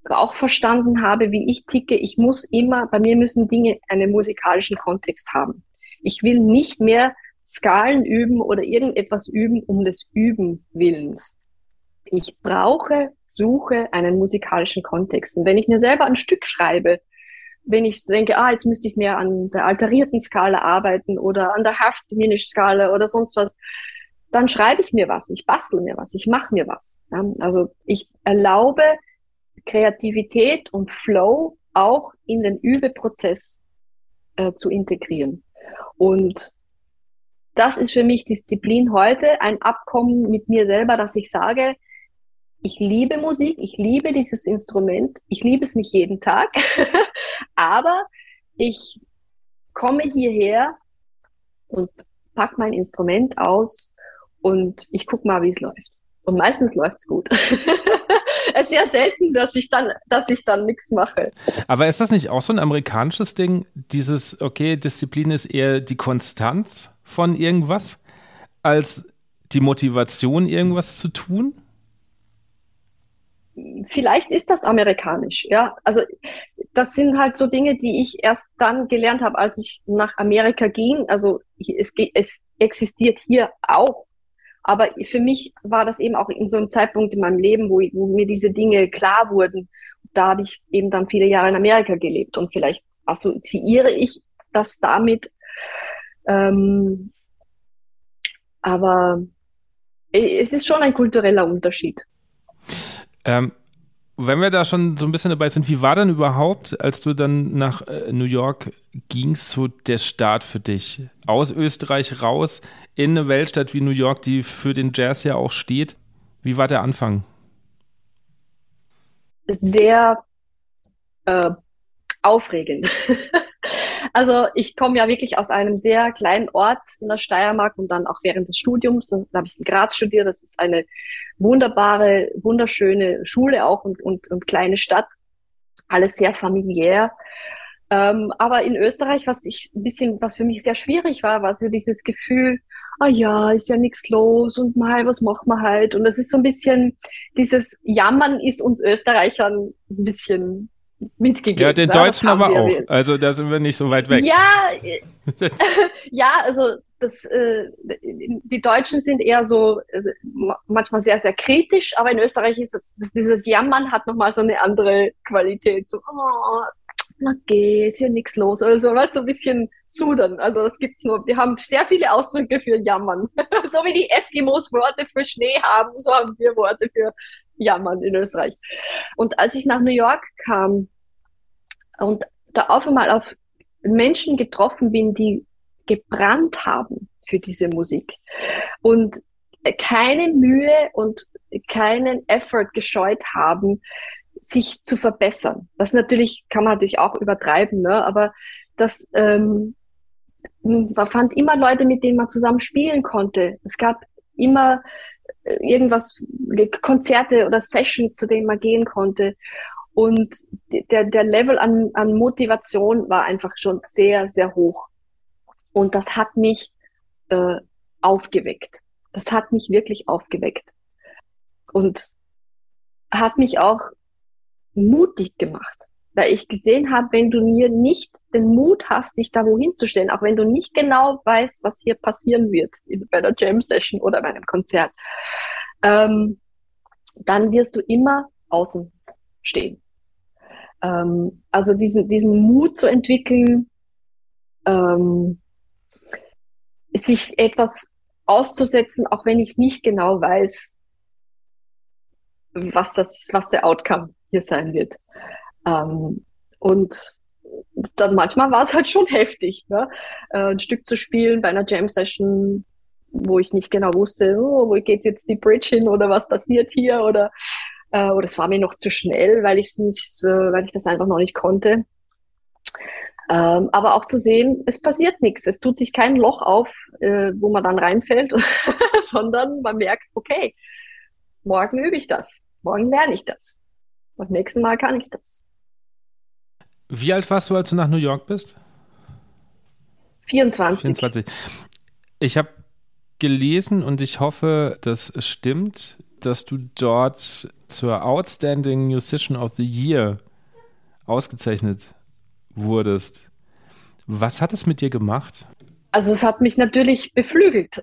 auch verstanden habe, wie ich ticke, bei mir müssen Dinge einen musikalischen Kontext haben. Ich will nicht mehr Skalen üben oder irgendetwas üben um des Üben Willens. Ich suche einen musikalischen Kontext. Und wenn ich mir selber ein Stück schreibe, wenn ich denke, jetzt müsste ich mehr an der alterierten Skala arbeiten oder an der Half-Diminished-Skala oder sonst was, dann schreibe ich mir was, ich bastel mir was, ich mache mir was. Ja, also ich erlaube Kreativität und Flow auch in den Übeprozess zu integrieren. Und das ist für mich Disziplin heute, ein Abkommen mit mir selber, dass ich sage, ich liebe Musik, ich liebe dieses Instrument, ich liebe es nicht jeden Tag, aber ich komme hierher und pack mein Instrument aus und ich guck mal, wie es läuft. Und meistens läuft's gut. Es ist sehr selten, dass ich dann nichts mache. Aber ist das nicht auch so ein amerikanisches Ding, dieses, okay, Disziplin ist eher die Konstanz von irgendwas, als die Motivation, irgendwas zu tun? Vielleicht ist das amerikanisch, ja. Also das sind halt so Dinge, die ich erst dann gelernt habe, als ich nach Amerika ging. Also es existiert hier auch. Aber für mich war das eben auch in so einem Zeitpunkt in meinem Leben, wo mir diese Dinge klar wurden. Da habe ich eben dann viele Jahre in Amerika gelebt und vielleicht assoziiere ich das damit. Aber es ist schon ein kultureller Unterschied. Wenn wir da schon so ein bisschen dabei sind, wie war denn überhaupt, als du dann nach New York gingst, so der Start für dich? Aus Österreich raus in eine Weltstadt wie New York, die für den Jazz ja auch steht. Wie war der Anfang? Sehr aufregend. Also ich komme ja wirklich aus einem sehr kleinen Ort in der Steiermark und dann auch während des Studiums, da habe ich in Graz studiert, das ist eine wunderbare, wunderschöne Schule auch und kleine Stadt, alles sehr familiär. Aber in Österreich, was für mich sehr schwierig war so dieses Gefühl, ist ja nichts los und mal, was machen wir halt? Und das ist so ein bisschen, dieses Jammern ist uns Österreichern ein bisschen mitgegeben. Ja, den Deutschen aber auch. Also da sind wir nicht so weit weg. Ja, ja, also die Deutschen sind eher so manchmal sehr, sehr kritisch, aber in Österreich ist dieses Jammern hat nochmal so eine andere Qualität. So, ist ja nichts los. Oder so, weißt du, so ein bisschen sudern. Also das gibt's nur. Wir haben sehr viele Ausdrücke für Jammern. So wie die Eskimos Worte für Schnee haben, so haben wir Worte für Jammern in Österreich. Und als ich nach New York kam und da auf einmal auf Menschen getroffen bin, die gebrannt haben für diese Musik und keine Mühe und keinen Effort gescheut haben, sich zu verbessern. Das kann man natürlich auch übertreiben, ne? Aber man fand immer Leute, mit denen man zusammen spielen konnte. Es gab immer irgendwas, Konzerte oder Sessions, zu denen man gehen konnte. Und der Level an Motivation war einfach schon sehr, sehr hoch. Und das hat mich aufgeweckt. Das hat mich wirklich aufgeweckt. Und hat mich auch mutig gemacht. Weil ich gesehen habe, wenn du mir nicht den Mut hast, dich da wohin zu stellen, auch wenn du nicht genau weißt, was hier passieren wird bei der Jam-Session oder bei einem Konzert, dann wirst du immer außen stehen. Also diesen Mut zu entwickeln, sich etwas auszusetzen, auch wenn ich nicht genau weiß, was der Outcome hier sein wird. Und dann manchmal war es halt schon heftig, ne? Ein Stück zu spielen bei einer Jam-Session, wo ich nicht genau wusste, wo geht jetzt die Bridge hin oder was passiert hier oder es war mir noch zu schnell, weil ich das einfach noch nicht konnte. Aber auch zu sehen, es passiert nichts, es tut sich kein Loch auf, wo man dann reinfällt, sondern man merkt, okay, morgen übe ich das, morgen lerne ich das, beim nächsten Mal kann ich das. Wie alt warst du, als du nach New York bist? 24. Ich habe gelesen und ich hoffe, das stimmt. dass du dort zur Outstanding Musician of the Year ausgezeichnet wurdest. Was hat es mit dir gemacht? Also es hat mich natürlich beflügelt.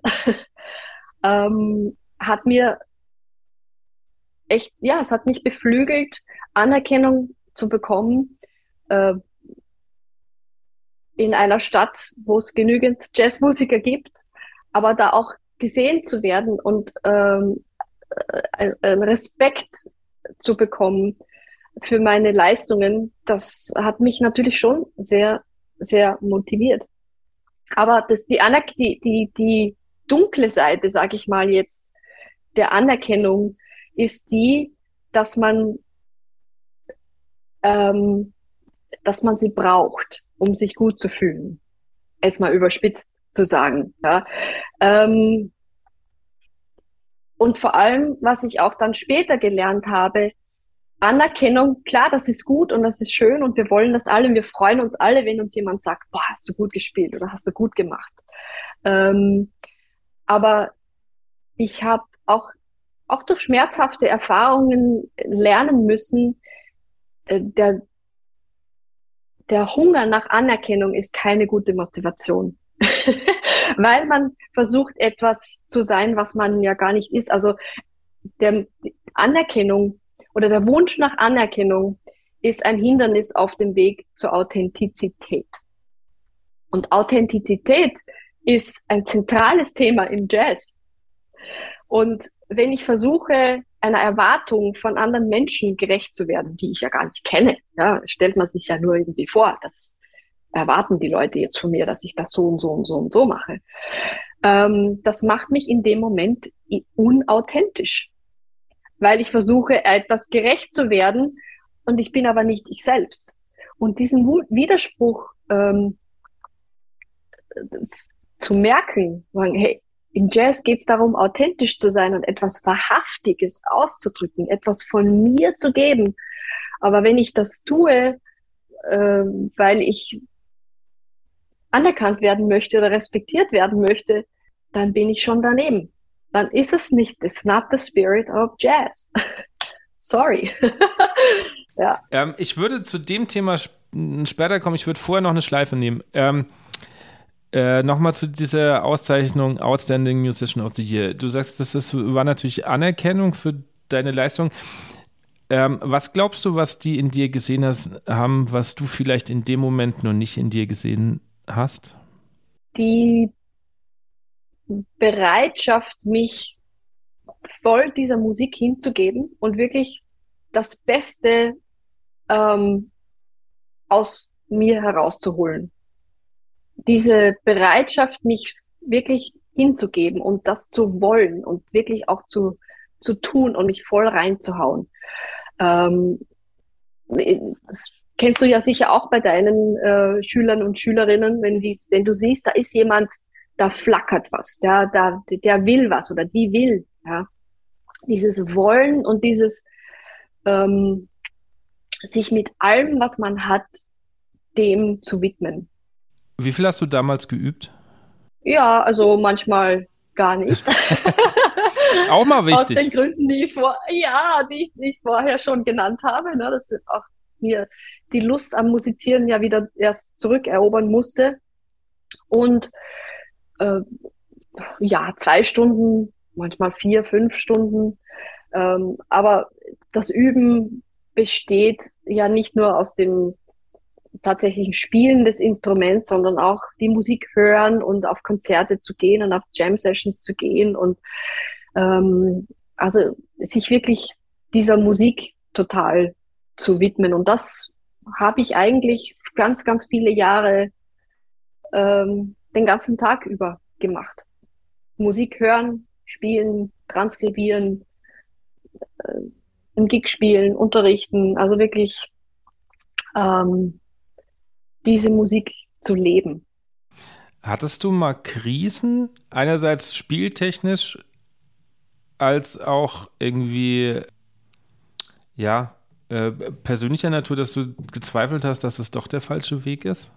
Hat mir echt, ja, es hat mich beflügelt, Anerkennung zu bekommen, äh, in einer Stadt, wo es genügend Jazzmusiker gibt, aber da auch gesehen zu werden und einen Respekt zu bekommen für meine Leistungen, das hat mich natürlich schon sehr, sehr motiviert. Aber die dunkle Seite, sage ich mal jetzt, der Anerkennung ist die, dass man, dass man sie braucht, um sich gut zu fühlen. Jetzt mal überspitzt zu sagen. Ja. Und vor allem, was ich auch dann später gelernt habe, Anerkennung, klar, das ist gut und das ist schön und wir wollen das alle und wir freuen uns alle, wenn uns jemand sagt, boah, hast du gut gespielt oder hast du gut gemacht. Aber ich habe auch durch schmerzhafte Erfahrungen lernen müssen, der Hunger nach Anerkennung ist keine gute Motivation. Weil man versucht, etwas zu sein, was man ja gar nicht ist. Also die Anerkennung oder der Wunsch nach Anerkennung ist ein Hindernis auf dem Weg zur Authentizität. Und Authentizität ist ein zentrales Thema im Jazz. Und wenn ich versuche, einer Erwartung von anderen Menschen gerecht zu werden, die ich ja gar nicht kenne, ja, stellt man sich ja nur irgendwie vor, das erwarten die Leute jetzt von mir, dass ich das so und so und so und so mache. Das macht mich in dem Moment unauthentisch, weil ich versuche, etwas gerecht zu werden und ich bin aber nicht ich selbst. Und diesen Widerspruch zu merken, sagen, hey, im Jazz geht es darum, authentisch zu sein und etwas Wahrhaftiges auszudrücken, etwas von mir zu geben. Aber wenn ich das tue, weil ich anerkannt werden möchte oder respektiert werden möchte, dann bin ich schon daneben. Dann ist es nicht, it's not the spirit of Jazz. Sorry. Ja. Ich würde zu dem Thema später kommen, ich würde vorher noch eine Schleife nehmen. Nochmal zu dieser Auszeichnung Outstanding Musician of the Year. Du sagst, war natürlich Anerkennung für deine Leistung. Was glaubst du, was die in dir gesehen haben, was du vielleicht in dem Moment noch nicht in dir gesehen hast? Die Bereitschaft, mich voll dieser Musik hinzugeben und wirklich das Beste aus mir herauszuholen. Diese Bereitschaft, mich wirklich hinzugeben und das zu wollen und wirklich auch zu tun und mich voll reinzuhauen. Das kennst du ja sicher auch bei deinen Schülern und Schülerinnen, wenn du siehst, da ist jemand, da flackert was, der will was oder die will. Ja. Dieses Wollen und dieses sich mit allem, was man hat, dem zu widmen. Wie viel hast du damals geübt? Ja, also manchmal gar nicht. Auch mal wichtig. Aus den Gründen, die ich vorher schon genannt habe, ne, dass auch mir die Lust am Musizieren ja wieder erst zurückerobern musste. Und 2 Stunden, manchmal 4, 5 Stunden. Aber das Üben besteht ja nicht nur aus dem tatsächlichen Spielen des Instruments, sondern auch die Musik hören und auf Konzerte zu gehen und auf Jam-Sessions zu gehen und also sich wirklich dieser Musik total zu widmen. Und das habe ich eigentlich ganz, ganz viele Jahre den ganzen Tag über gemacht. Musik hören, spielen, transkribieren, im Gig spielen, unterrichten, also wirklich diese Musik zu leben. Hattest du mal Krisen, einerseits spieltechnisch, als auch irgendwie, persönlicher Natur, dass du gezweifelt hast, dass es doch der falsche Weg ist?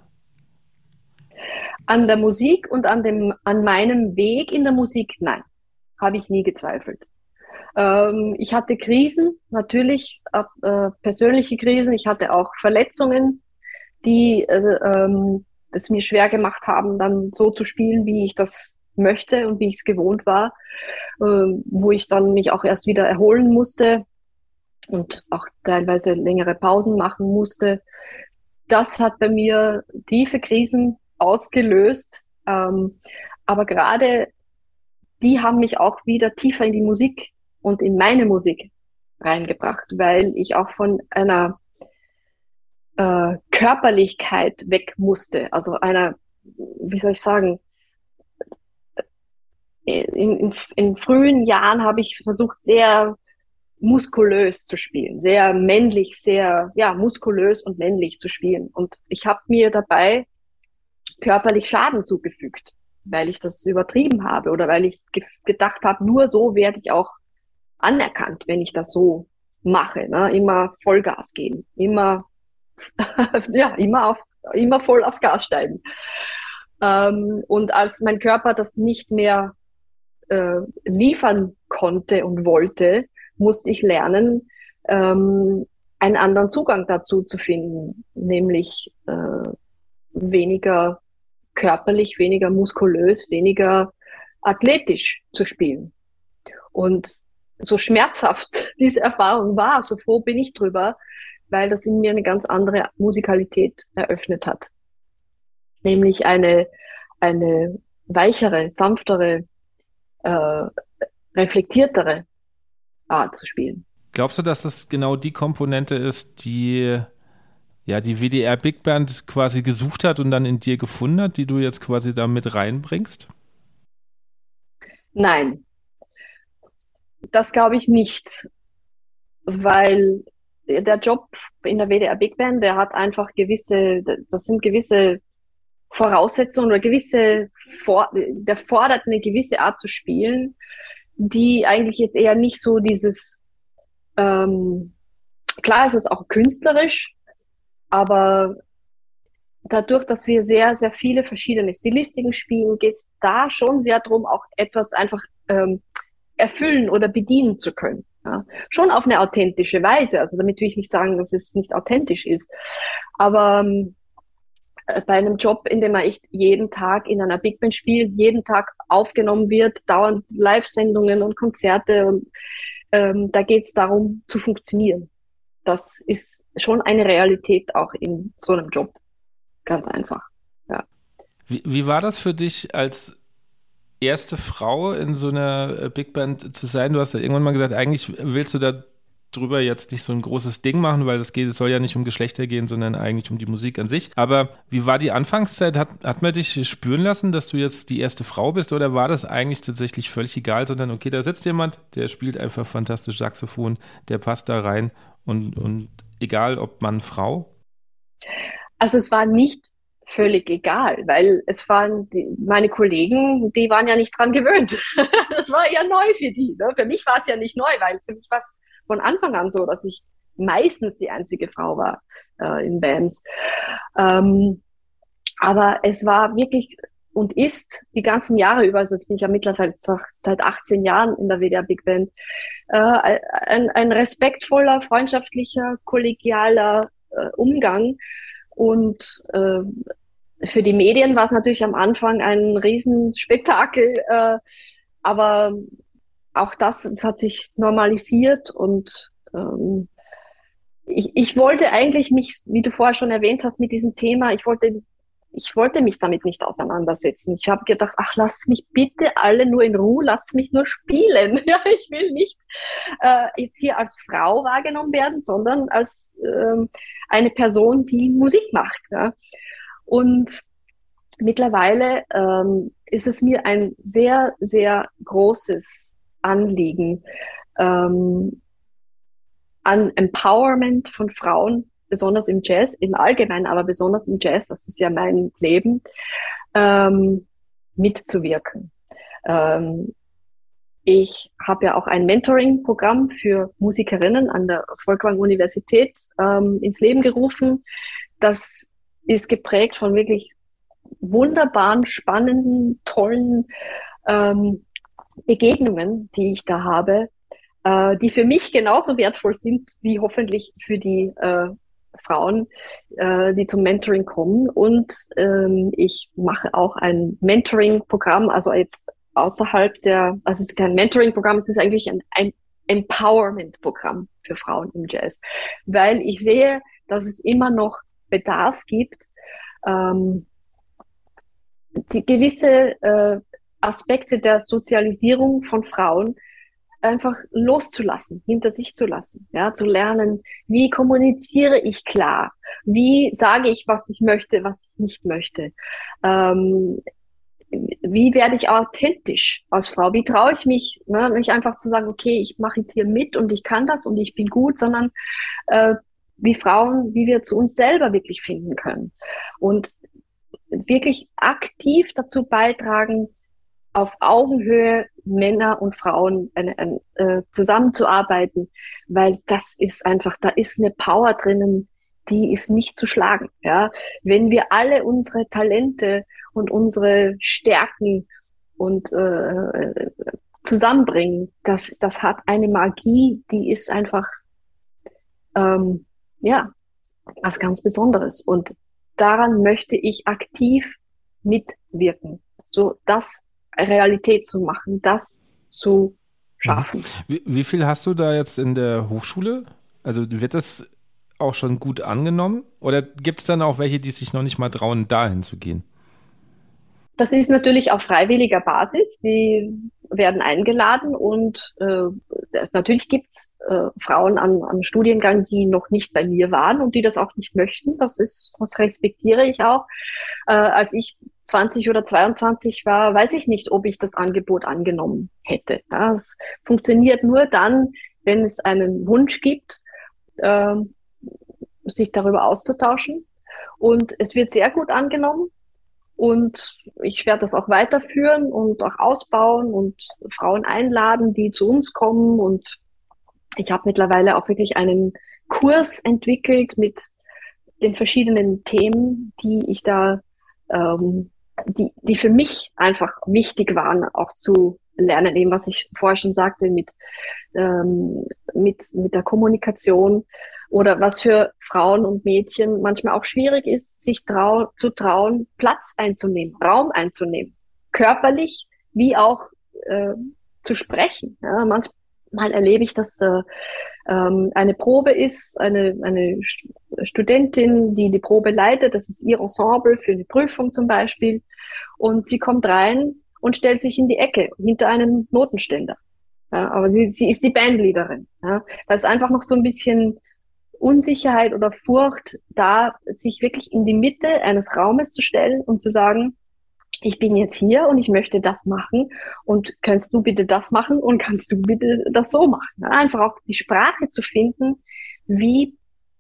An der Musik und an meinem Weg in der Musik, nein, habe ich nie gezweifelt. Ich hatte Krisen, natürlich persönliche Krisen. Ich hatte auch Verletzungen, die es mir schwer gemacht haben, dann so zu spielen, wie ich das möchte und wie ich es gewohnt war, wo ich dann mich auch erst wieder erholen musste und auch teilweise längere Pausen machen musste. Das hat bei mir tiefe Krisen ausgelöst, aber gerade die haben mich auch wieder tiefer in die Musik und in meine Musik reingebracht, weil ich auch von einer Körperlichkeit weg musste, also einer, wie soll ich sagen, in frühen Jahren habe ich versucht, sehr muskulös zu spielen, sehr männlich, sehr, ja, muskulös und männlich zu spielen. Und ich habe mir dabei körperlich Schaden zugefügt, weil ich das übertrieben habe oder weil ich gedacht habe, nur so werde ich auch anerkannt, wenn ich das so mache, ne? Immer Vollgas geben, immer, ja, immer voll aufs Gas steigen. Und als mein Körper das nicht mehr liefern konnte und wollte, musste ich lernen, einen anderen Zugang dazu zu finden, nämlich weniger körperlich, weniger muskulös, weniger athletisch zu spielen. Und so schmerzhaft diese Erfahrung war, so froh bin ich drüber, weil das in mir eine ganz andere Musikalität eröffnet hat. Nämlich eine weichere, sanftere, reflektiertere Art zu spielen. Glaubst du, dass das genau die Komponente ist, die die WDR Big Band quasi gesucht hat und dann in dir gefunden hat, die du jetzt quasi da mit reinbringst? Nein, das glaube ich nicht, weil der Job in der WDR Big Band, der hat einfach das sind gewisse Voraussetzungen oder der fordert eine gewisse Art zu spielen, die eigentlich jetzt eher nicht so klar ist es auch künstlerisch, aber dadurch, dass wir sehr, sehr viele verschiedene Stilistiken spielen, geht es da schon sehr darum, auch etwas einfach erfüllen oder bedienen zu können. Ja. Schon auf eine authentische Weise. Also damit will ich nicht sagen, dass es nicht authentisch ist. Aber bei einem Job, in dem man echt jeden Tag in einer Big Band spielt, jeden Tag aufgenommen wird, dauernd Live-Sendungen und Konzerte und da geht es darum, zu funktionieren. Das ist schon eine Realität auch in so einem Job. Ganz einfach, ja. Wie war das für dich als erste Frau in so einer Big Band zu sein? Du hast ja irgendwann mal gesagt, eigentlich willst du da drüber jetzt nicht so ein großes Ding machen, weil es soll ja nicht um Geschlechter gehen, sondern eigentlich um die Musik an sich. Aber wie war die Anfangszeit? Hat man dich spüren lassen, dass du jetzt die erste Frau bist, oder war das eigentlich tatsächlich völlig egal, sondern okay, da sitzt jemand, der spielt einfach fantastisch Saxophon, der passt da rein und egal ob Mann, Frau? Also es war nicht völlig egal, weil meine Kollegen, die waren ja nicht dran gewöhnt. Das war ja neu für die. Ne? Für mich war es ja nicht neu, weil für mich war es von Anfang an so, dass ich meistens die einzige Frau war in Bands. Aber es war wirklich und ist die ganzen Jahre über, also jetzt bin ich ja mittlerweile seit 18 Jahren in der WDR Big Band, ein respektvoller, freundschaftlicher, kollegialer Umgang. Und für die Medien war es natürlich am Anfang ein Riesenspektakel, aber auch das hat sich normalisiert und ich wollte eigentlich mich, wie du vorher schon erwähnt hast, mit diesem Thema, ich wollte mich damit nicht auseinandersetzen. Ich habe gedacht, ach, lasst mich bitte alle nur in Ruhe, lasst mich nur spielen. Ja, ich will nicht jetzt hier als Frau wahrgenommen werden, sondern als eine Person, die Musik macht. Ja. Und mittlerweile ist es mir ein sehr, sehr großes Anliegen, an Empowerment von Frauen, besonders im Jazz, im Allgemeinen, aber besonders im Jazz, das ist ja mein Leben, mitzuwirken. Ich habe ja auch ein Mentoring-Programm für Musikerinnen an der Folkwang-Universität ins Leben gerufen. Das ist geprägt von wirklich wunderbaren, spannenden, tollen Begegnungen, die ich da habe, die für mich genauso wertvoll sind wie hoffentlich für die Frauen, die zum Mentoring kommen. Und ich mache auch ein Mentoring-Programm, also jetzt außerhalb also es ist kein Mentoring-Programm, es ist eigentlich ein Empowerment-Programm für Frauen im Jazz, weil ich sehe, dass es immer noch Bedarf gibt, die gewisse Aspekte der Sozialisierung von Frauen einfach loszulassen, hinter sich zu lassen, ja, zu lernen, wie kommuniziere ich klar, wie sage ich, was ich möchte, was ich nicht möchte, wie werde ich authentisch als Frau, wie traue ich mich, ne, nicht einfach zu sagen, okay, ich mache jetzt hier mit und ich kann das und ich bin gut, sondern wie Frauen, wie wir zu uns selber wirklich finden können und wirklich aktiv dazu beitragen, auf Augenhöhe Männer und Frauen zusammenzuarbeiten, weil das ist einfach, da ist eine Power drinnen, die ist nicht zu schlagen. Ja? Wenn wir alle unsere Talente und unsere Stärken und zusammenbringen, das hat eine Magie, die ist einfach ja, was ganz Besonderes. Und daran möchte ich aktiv mitwirken. So das Realität zu machen, das zu schaffen. Wie viel hast du da jetzt in der Hochschule? Also wird das auch schon gut angenommen? Oder gibt es dann auch welche, die sich noch nicht mal trauen, dahin zu gehen? Das ist natürlich auf freiwilliger Basis. Die werden eingeladen und natürlich gibt's Frauen am Studiengang, die noch nicht bei mir waren und die das auch nicht möchten. Das respektiere ich auch. Als ich 20 oder 22 war, weiß ich nicht, ob ich das Angebot angenommen hätte. Ja, es funktioniert nur dann, wenn es einen Wunsch gibt, sich darüber auszutauschen. Und es wird sehr gut angenommen. Und ich werde das auch weiterführen und auch ausbauen und Frauen einladen, die zu uns kommen. Und ich habe mittlerweile auch wirklich einen Kurs entwickelt mit den verschiedenen Themen, die ich da die für mich einfach wichtig waren, auch zu lernen, eben was ich vorher schon sagte, mit der Kommunikation oder was für Frauen und Mädchen manchmal auch schwierig ist, sich zu trauen, Platz einzunehmen, Raum einzunehmen, körperlich wie auch zu sprechen. Ja, manchmal erlebe ich, dass eine Probe ist, eine Studentin, die Probe leitet, das ist ihr Ensemble für eine Prüfung zum Beispiel, und sie kommt rein und stellt sich in die Ecke hinter einem Notenständer. Ja, aber sie ist die Bandleaderin. Ja. Da ist einfach noch so ein bisschen Unsicherheit oder Furcht da, sich wirklich in die Mitte eines Raumes zu stellen und zu sagen, ich bin jetzt hier und ich möchte das machen und kannst du bitte das machen und kannst du bitte das so machen. Ja, einfach auch die Sprache zu finden, wie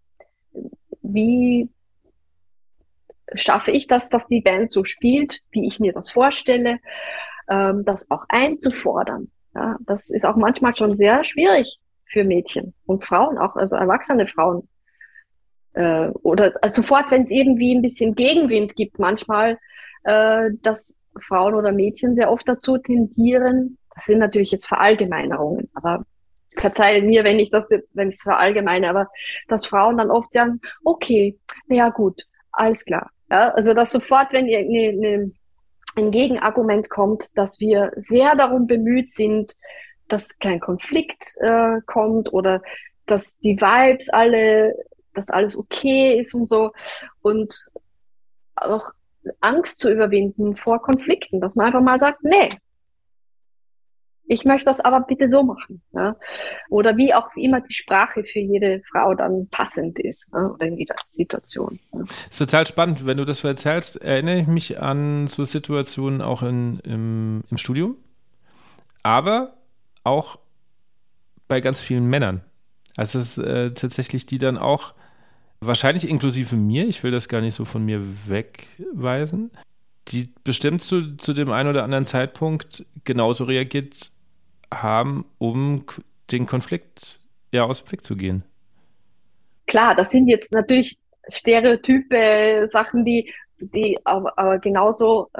schaffe ich das, dass die Band so spielt, wie ich mir das vorstelle, das auch einzufordern. Ja, das ist auch manchmal schon sehr schwierig für Mädchen und Frauen, auch also erwachsene Frauen. Oder also sofort, wenn es irgendwie ein bisschen Gegenwind gibt, manchmal, dass Frauen oder Mädchen sehr oft dazu tendieren, das sind natürlich jetzt Verallgemeinerungen, aber verzeihe mir, wenn ich es verallgemeine, aber dass Frauen dann oft sagen, okay, naja gut, alles klar. Ja, also dass sofort, wenn ein Gegenargument kommt, dass wir sehr darum bemüht sind, dass kein Konflikt kommt oder dass die Vibes dass alles okay ist und so, und auch Angst zu überwinden vor Konflikten, dass man einfach mal sagt, nee, ich möchte das aber bitte so machen. Ja? Oder wie auch immer die Sprache für jede Frau dann passend ist, ja? Oder in jeder Situation. Ja. Das ist total spannend. Wenn du das so erzählst, erinnere ich mich an so Situationen auch im Studium, aber auch bei ganz vielen Männern. Also es ist tatsächlich die dann auch, wahrscheinlich inklusive mir, ich will das gar nicht so von mir wegweisen, die bestimmt zu dem einen oder anderen Zeitpunkt genauso reagiert haben, um den Konflikt ja aus dem Weg zu gehen. Klar, das sind jetzt natürlich Stereotype, Sachen, die aber genauso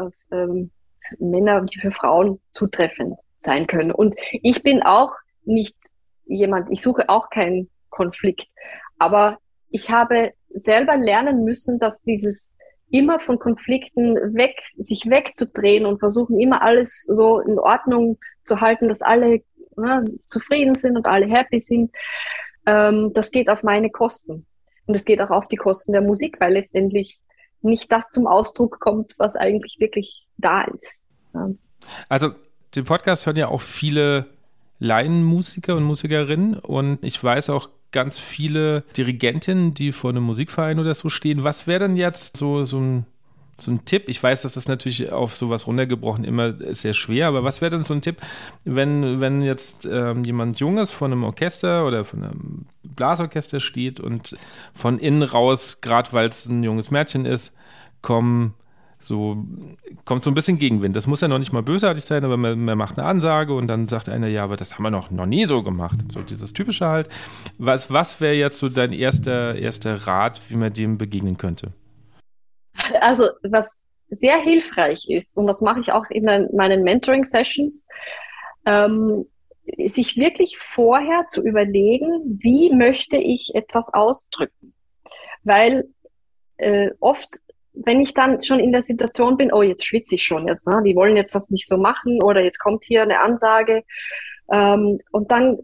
Männer, die für Frauen zutreffend sein können. Und ich bin auch nicht ich suche auch keinen Konflikt. Aber ich habe selber lernen müssen, dass dieses immer von Konflikten sich wegzudrehen und versuchen, immer alles so in Ordnung zu halten, dass alle zufrieden sind und alle happy sind, das geht auf meine Kosten. Und es geht auch auf die Kosten der Musik, weil letztendlich nicht das zum Ausdruck kommt, was eigentlich wirklich da ist. Ja. Also den Podcast hören ja auch viele Laienmusiker und Musikerinnen und ich weiß auch ganz viele Dirigentinnen, die vor einem Musikverein oder so stehen. Was wäre denn jetzt so ein Tipp? Ich weiß, dass das natürlich auf sowas runtergebrochen immer sehr schwer, aber was wäre denn so ein Tipp, wenn jetzt jemand Junges vor einem Orchester oder von einem Blasorchester steht und von innen raus, gerade weil es ein junges Mädchen ist, kommt so ein bisschen Gegenwind. Das muss ja noch nicht mal bösartig sein, aber man macht eine Ansage und dann sagt einer, ja, aber das haben wir noch nie so gemacht. So dieses Typische halt. Was wäre jetzt so dein erster Rat, wie man dem begegnen könnte? Also was sehr hilfreich ist, und das mache ich auch in meinen Mentoring-Sessions, sich wirklich vorher zu überlegen, wie möchte ich etwas ausdrücken. Weil oft, wenn ich dann schon in der Situation bin, oh, jetzt schwitze ich schon jetzt, ne? Die wollen jetzt das nicht so machen oder jetzt kommt hier eine Ansage und dann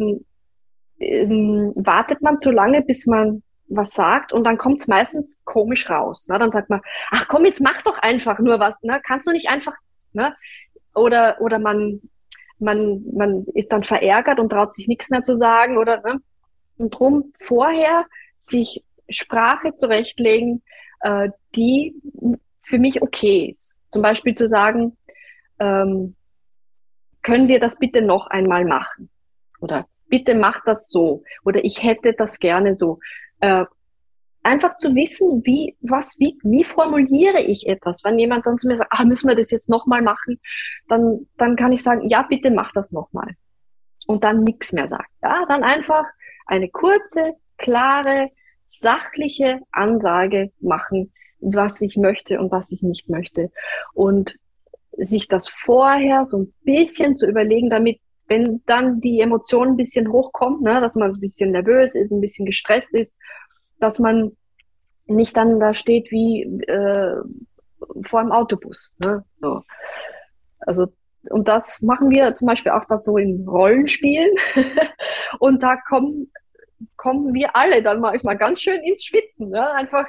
wartet man zu lange, bis man was sagt und dann kommt es meistens komisch raus. Ne? Dann sagt man, ach komm, jetzt mach doch einfach nur was. Ne? Kannst du nicht einfach, ne? Oder man ist dann verärgert und traut sich nichts mehr zu sagen. Oder, ne? Und drum vorher sich Sprache zurechtlegen, die für mich okay ist. Zum Beispiel zu sagen, können wir das bitte noch einmal machen? Oder bitte mach das so. Oder ich hätte das gerne so. Einfach zu wissen, wie formuliere ich etwas. Wenn jemand dann zu mir sagt, müssen wir das jetzt nochmal machen, dann kann ich sagen, ja, bitte mach das nochmal. Und dann nichts mehr sagt. Ja, dann einfach eine kurze, klare, sachliche Ansage machen, was ich möchte und was ich nicht möchte. Und sich das vorher so ein bisschen zu überlegen, damit, wenn dann die Emotionen ein bisschen hochkommt, ne, dass man so ein bisschen nervös ist, ein bisschen gestresst ist, dass man nicht dann da steht wie vor einem Autobus. Ne? So. Also, und das machen wir zum Beispiel auch da so in Rollenspielen. Und da kommen wir alle dann manchmal ganz schön ins Schwitzen. Ne? Einfach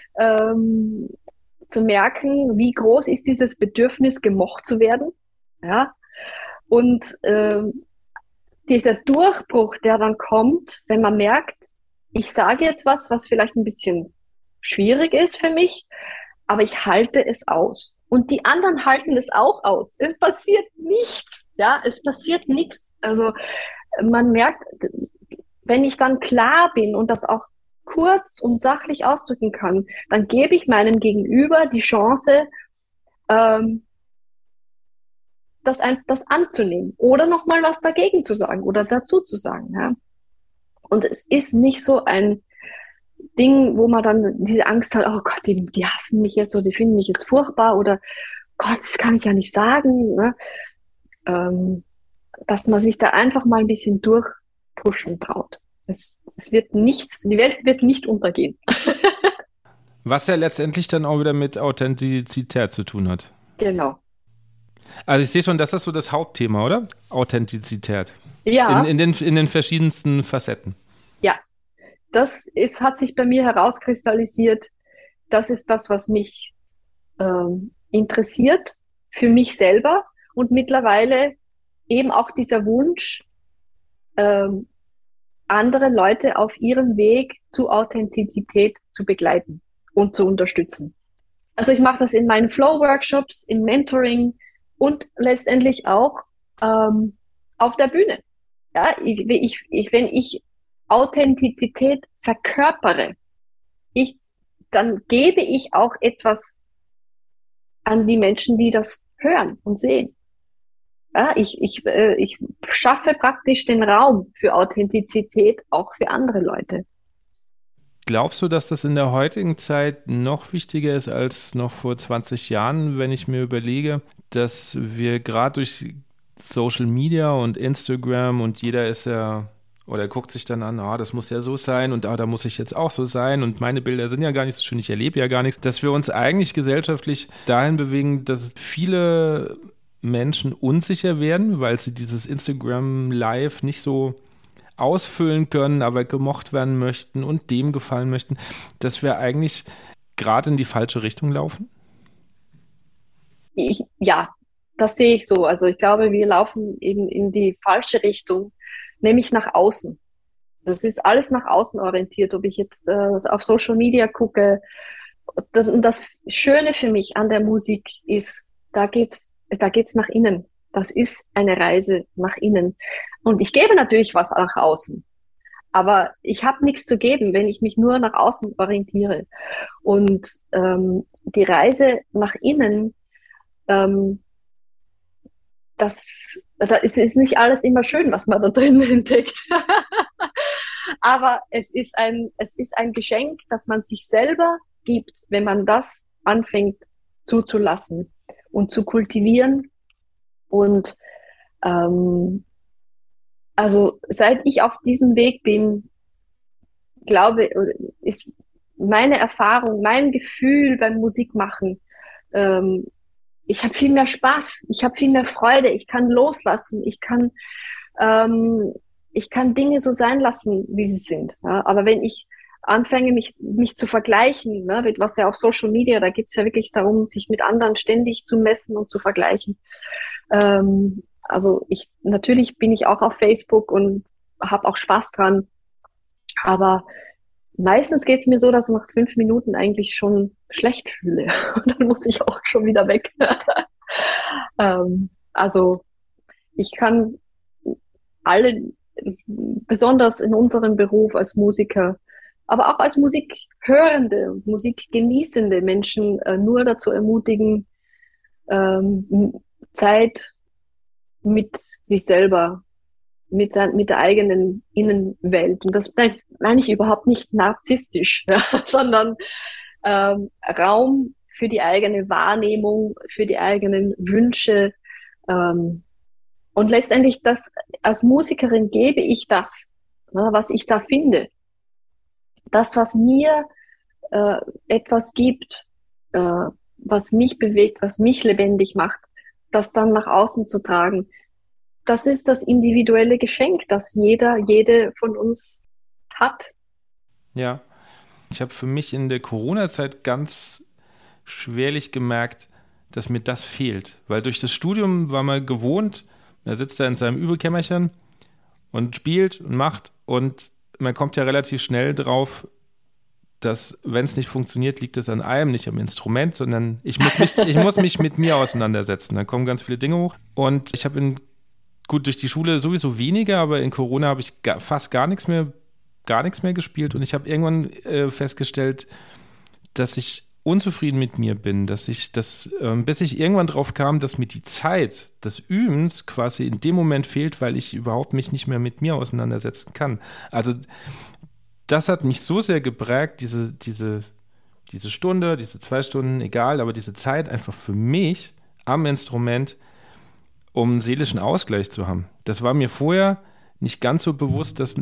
zu merken, wie groß ist dieses Bedürfnis, gemocht zu werden. Ja? Und dieser Durchbruch, der dann kommt, wenn man merkt, ich sage jetzt was vielleicht ein bisschen schwierig ist für mich, aber ich halte es aus. Und die anderen halten es auch aus. Es passiert nichts. Ja, es passiert nichts. Also man merkt, wenn ich dann klar bin und das auch kurz und sachlich ausdrücken kann, dann gebe ich meinem Gegenüber die Chance, das anzunehmen oder nochmal was dagegen zu sagen oder dazu zu sagen. Ja. Und es ist nicht so ein Ding, wo man dann diese Angst hat, oh Gott, die hassen mich jetzt oder die finden mich jetzt furchtbar oder Gott, das kann ich ja nicht sagen. Ne? Dass man sich da einfach mal ein bisschen durchpushen traut. Es wird nichts, die Welt wird nicht untergehen. Was ja letztendlich dann auch wieder mit Authentizität zu tun hat. Genau. Also ich sehe schon, das ist so das Hauptthema, oder? Authentizität. Ja. In den verschiedensten Facetten. Ja, hat sich bei mir herauskristallisiert. Das ist das, was mich interessiert, für mich selber und mittlerweile eben auch dieser Wunsch, andere Leute auf ihrem Weg zu Authentizität zu begleiten und zu unterstützen. Also ich mache das in meinen Flow-Workshops, im Mentoring und letztendlich auch auf der Bühne. Ja, wenn ich Authentizität verkörpere, dann gebe ich auch etwas an die Menschen, die das hören und sehen. Ja, ich schaffe praktisch den Raum für Authentizität auch für andere Leute. Glaubst du, dass das in der heutigen Zeit noch wichtiger ist als noch vor 20 Jahren, wenn ich mir überlege, dass wir gerade durch Social Media und Instagram und jeder ist ja Oder er guckt sich dann an, das muss ja so sein und da muss ich jetzt auch so sein und meine Bilder sind ja gar nicht so schön, ich erlebe ja gar nichts. Dass wir uns eigentlich gesellschaftlich dahin bewegen, dass viele Menschen unsicher werden, weil sie dieses Instagram Live nicht so ausfüllen können, aber gemocht werden möchten und dem gefallen möchten, dass wir eigentlich gerade in die falsche Richtung laufen? Ja, das sehe ich so. Also ich glaube, wir laufen in die falsche Richtung, nämlich nach außen. Das ist alles nach außen orientiert, ob ich jetzt auf Social Media gucke. Und das Schöne für mich an der Musik ist, da geht's nach innen. Das ist eine Reise nach innen. Und ich gebe natürlich was nach außen. Aber ich habe nichts zu geben, wenn ich mich nur nach außen orientiere. Und die Reise nach innen, es ist nicht alles immer schön, was man da drin entdeckt. Aber es ist ein Geschenk, das man sich selber gibt, wenn man das anfängt zuzulassen und zu kultivieren. Und also seit ich auf diesem Weg bin, glaube, ist meine Erfahrung, mein Gefühl beim Musikmachen, ich habe viel mehr Spaß, ich habe viel mehr Freude, ich kann loslassen, ich kann Dinge so sein lassen, wie sie sind. Ja? Aber wenn ich anfange, mich zu vergleichen, ne, was ja auf Social Media, da geht es ja wirklich darum, sich mit anderen ständig zu messen und zu vergleichen. Also natürlich bin ich auch auf Facebook und habe auch Spaß dran. Aber meistens geht es mir so, dass ich nach 5 Minuten eigentlich schon schlecht fühle. Und dann muss ich auch schon wieder weg. Also ich kann alle, besonders in unserem Beruf als Musiker, aber auch als Musikhörende und Musikgenießende Menschen nur dazu ermutigen, Zeit mit sich selber, mit der eigenen Innenwelt. Und das meine ich überhaupt nicht narzisstisch, ja, sondern Raum für die eigene Wahrnehmung, für die eigenen Wünsche. Und letztendlich als Musikerin gebe ich das, was ich da finde. Das, was mir etwas gibt, was mich bewegt, was mich lebendig macht, das dann nach außen zu tragen. Das ist das individuelle Geschenk, das jede von uns hat. Ja, ich habe für mich in der Corona-Zeit ganz schwerlich gemerkt, dass mir das fehlt. Weil durch das Studium war man gewohnt, man sitzt da in seinem Übelkämmerchen und spielt und macht und man kommt ja relativ schnell drauf, dass, wenn es nicht funktioniert, liegt es an einem, nicht am Instrument, sondern ich muss mich mit mir auseinandersetzen. Da kommen ganz viele Dinge hoch. Und ich habe gut, durch die Schule sowieso weniger, aber in Corona habe ich fast gar nichts mehr gespielt. Und ich habe irgendwann festgestellt, dass ich unzufrieden mit mir bin, bis ich irgendwann drauf kam, dass mir die Zeit des Übens quasi in dem Moment fehlt, weil ich überhaupt mich nicht mehr mit mir auseinandersetzen kann. Also das hat mich so sehr geprägt, diese Stunde, diese 2 Stunden, egal, aber diese Zeit einfach für mich am Instrument, um einen seelischen Ausgleich zu haben. Das war mir vorher nicht ganz so bewusst, dass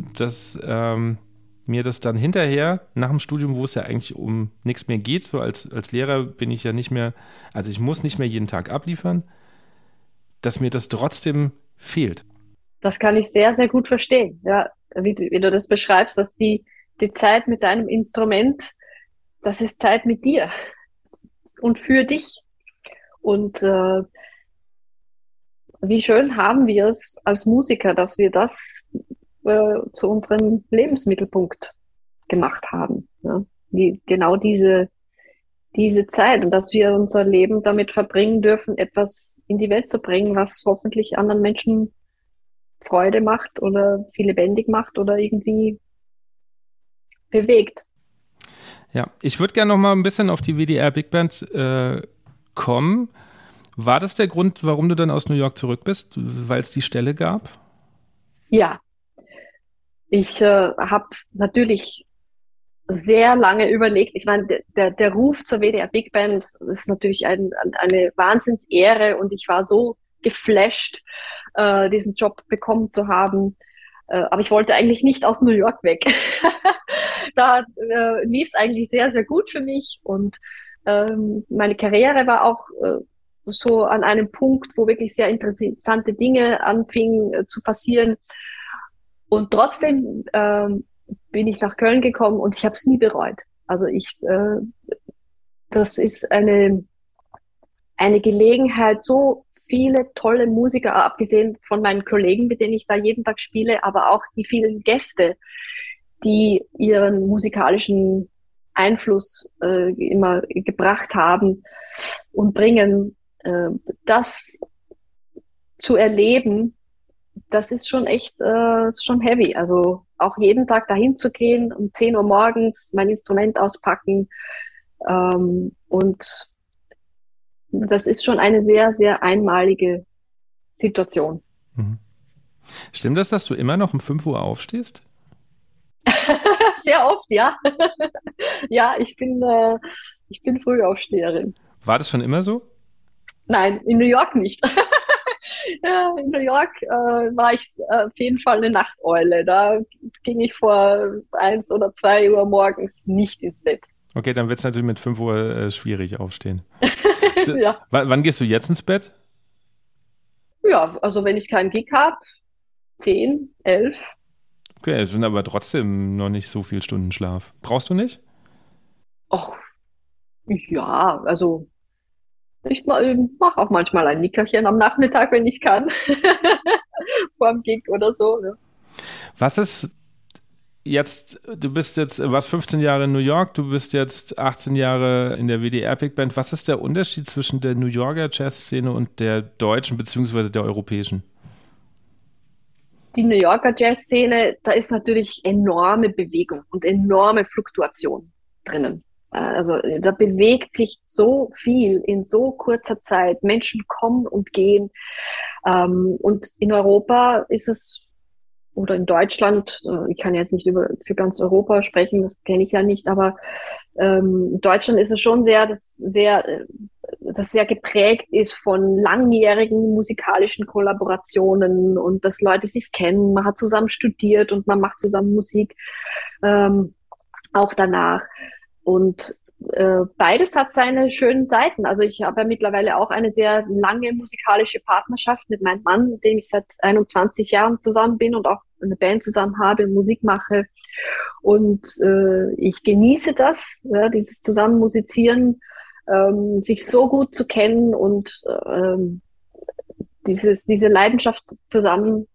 mir das dann hinterher, nach dem Studium, wo es ja eigentlich um nichts mehr geht, so als Lehrer bin ich ja nicht mehr, also ich muss nicht mehr jeden Tag abliefern, dass mir das trotzdem fehlt. Das kann ich sehr, sehr gut verstehen. Ja, wie du das beschreibst, dass die Zeit mit deinem Instrument, das ist Zeit mit dir und für dich. Und wie schön haben wir es als Musiker, dass wir das zu unserem Lebensmittelpunkt gemacht haben. Ja? Genau diese Zeit und dass wir unser Leben damit verbringen dürfen, etwas in die Welt zu bringen, was hoffentlich anderen Menschen Freude macht oder sie lebendig macht oder irgendwie bewegt. Ja, ich würde gerne noch mal ein bisschen auf die WDR Big Band kommen. War das der Grund, warum du dann aus New York zurück bist, weil es die Stelle gab? Ja, ich habe natürlich sehr lange überlegt. Ich meine, der Ruf zur WDR Big Band ist natürlich eine Wahnsinnsehre und ich war so geflasht, diesen Job bekommen zu haben. Aber ich wollte eigentlich nicht aus New York weg. Da lief es eigentlich sehr, sehr gut für mich und meine Karriere war auch so an einem Punkt, wo wirklich sehr interessante Dinge anfingen zu passieren. Und trotzdem bin ich nach Köln gekommen und ich habe es nie bereut. Also das ist eine Gelegenheit, so viele tolle Musiker, abgesehen von meinen Kollegen, mit denen ich da jeden Tag spiele, aber auch die vielen Gäste, die ihren musikalischen Einfluss immer gebracht haben und bringen, das zu erleben, das ist schon echt ist schon heavy. Also auch jeden Tag dahin zu gehen, um 10 Uhr morgens mein Instrument auspacken und das ist schon eine sehr, sehr einmalige Situation. Mhm. Stimmt das, dass du immer noch um 5 Uhr aufstehst? Sehr oft, ja. Ja, ich bin Frühaufsteherin. War das schon immer so? Nein, in New York nicht. Ja, in New York war ich auf jeden Fall eine Nachteule. Da ging ich vor 1 oder 2 Uhr morgens nicht ins Bett. Okay, dann wird es natürlich mit 5 Uhr schwierig aufstehen. Ja. Wann gehst du jetzt ins Bett? Ja, also wenn ich keinen Gig habe, 10, 11. Okay, es sind aber trotzdem noch nicht so viele Stunden Schlaf. Brauchst du nicht? Ach, ja, also ich mache auch manchmal ein Nickerchen am Nachmittag, wenn ich kann. Vor dem Gig oder so. Ja. Was ist jetzt, du warst 15 Jahre in New York, du bist jetzt 18 Jahre in der WDR Big Band. Was ist der Unterschied zwischen der New Yorker Jazzszene und der deutschen beziehungsweise der europäischen? Die New Yorker Jazzszene, da ist natürlich enorme Bewegung und enorme Fluktuation drinnen. Also da bewegt sich so viel in so kurzer Zeit. Menschen kommen und gehen. Und in Europa ist es, oder in Deutschland, ich kann jetzt nicht für ganz Europa sprechen, das kenne ich ja nicht, aber in Deutschland ist es schon das sehr geprägt ist von langjährigen musikalischen Kollaborationen und dass Leute sich kennen, man hat zusammen studiert und man macht zusammen Musik, auch danach. Und beides hat seine schönen Seiten. Also ich habe ja mittlerweile auch eine sehr lange musikalische Partnerschaft mit meinem Mann, mit dem ich seit 21 Jahren zusammen bin und auch eine Band zusammen habe, Musik mache. Und ich genieße das, ja, dieses Zusammenmusizieren, sich so gut zu kennen und diese Leidenschaft zusammen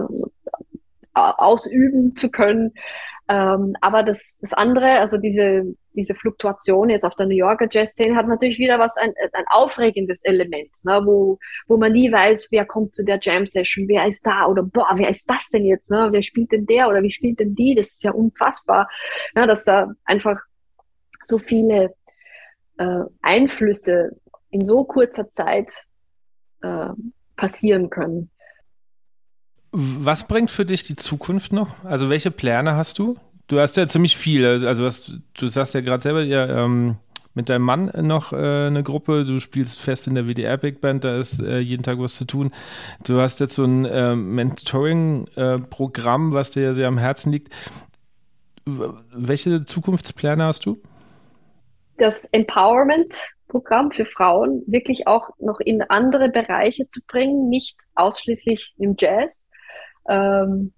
ausüben zu können. Aber das andere, also diese Fluktuation jetzt auf der New Yorker Jazzszene hat natürlich wieder ein aufregendes Element, ne, wo man nie weiß, wer kommt zu der Jam-Session, wer ist da oder boah, wer ist das denn jetzt, ne? Wer spielt denn der oder wie spielt denn die? Das ist ja unfassbar, ja, dass da einfach so viele Einflüsse in so kurzer Zeit passieren können. Was bringt für dich die Zukunft noch? Also welche Pläne hast du? Du hast ja ziemlich viel. Also du sagst ja gerade selber, ja, mit deinem Mann noch eine Gruppe. Du spielst fest in der WDR Big Band. Da ist jeden Tag was zu tun. Du hast jetzt so ein Mentoring-Programm, was dir ja sehr am Herzen liegt. Welche Zukunftspläne hast du? Das Empowerment-Programm für Frauen wirklich auch noch in andere Bereiche zu bringen, nicht ausschließlich im Jazz. Dann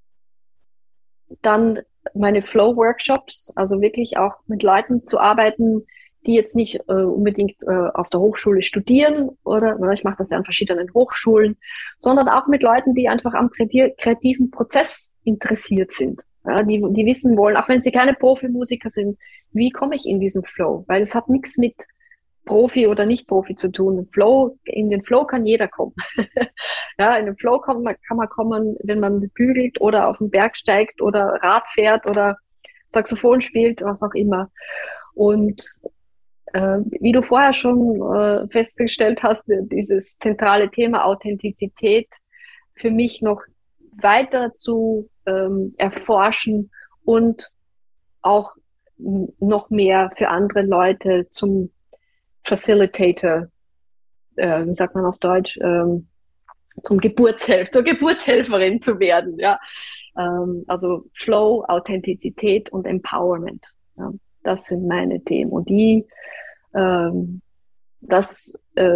meine Flow-Workshops, also wirklich auch mit Leuten zu arbeiten, die jetzt nicht unbedingt auf der Hochschule studieren oder ich mache das ja an verschiedenen Hochschulen, sondern auch mit Leuten, die einfach am kreativen Prozess interessiert sind. Ja, die wissen wollen, auch wenn sie keine Profimusiker sind, wie komme ich in diesen Flow? Weil es hat nichts mit Profi oder Nicht-Profi zu tun. In den Flow kann jeder kommen. Ja, in den Flow kann man kommen, wenn man bügelt oder auf den Berg steigt oder Rad fährt oder Saxophon spielt, was auch immer. Und wie du vorher schon festgestellt hast, dieses zentrale Thema Authentizität für mich noch weiter zu erforschen und auch noch mehr für andere Leute zum Facilitator, wie sagt man auf Deutsch, zur Geburtshelferin zu werden, ja. Also Flow, Authentizität und Empowerment. Ja, das sind meine Themen. Und ähm, das,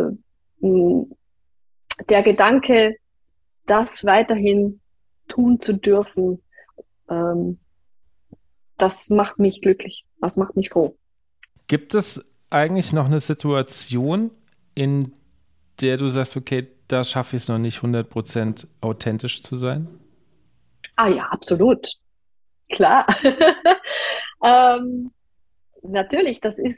der Gedanke, das weiterhin tun zu dürfen, ähm, das macht mich glücklich. Das macht mich froh. Gibt es eigentlich noch eine Situation, in der du sagst, okay, da schaffe ich es noch nicht 100% authentisch zu sein? Ah ja, absolut. Klar. Natürlich,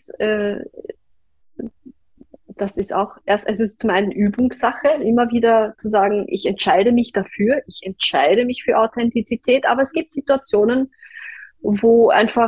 das ist auch erst, es ist zum einen Übungssache, immer wieder zu sagen, ich entscheide mich dafür, ich entscheide mich für Authentizität, aber es gibt Situationen, wo einfach,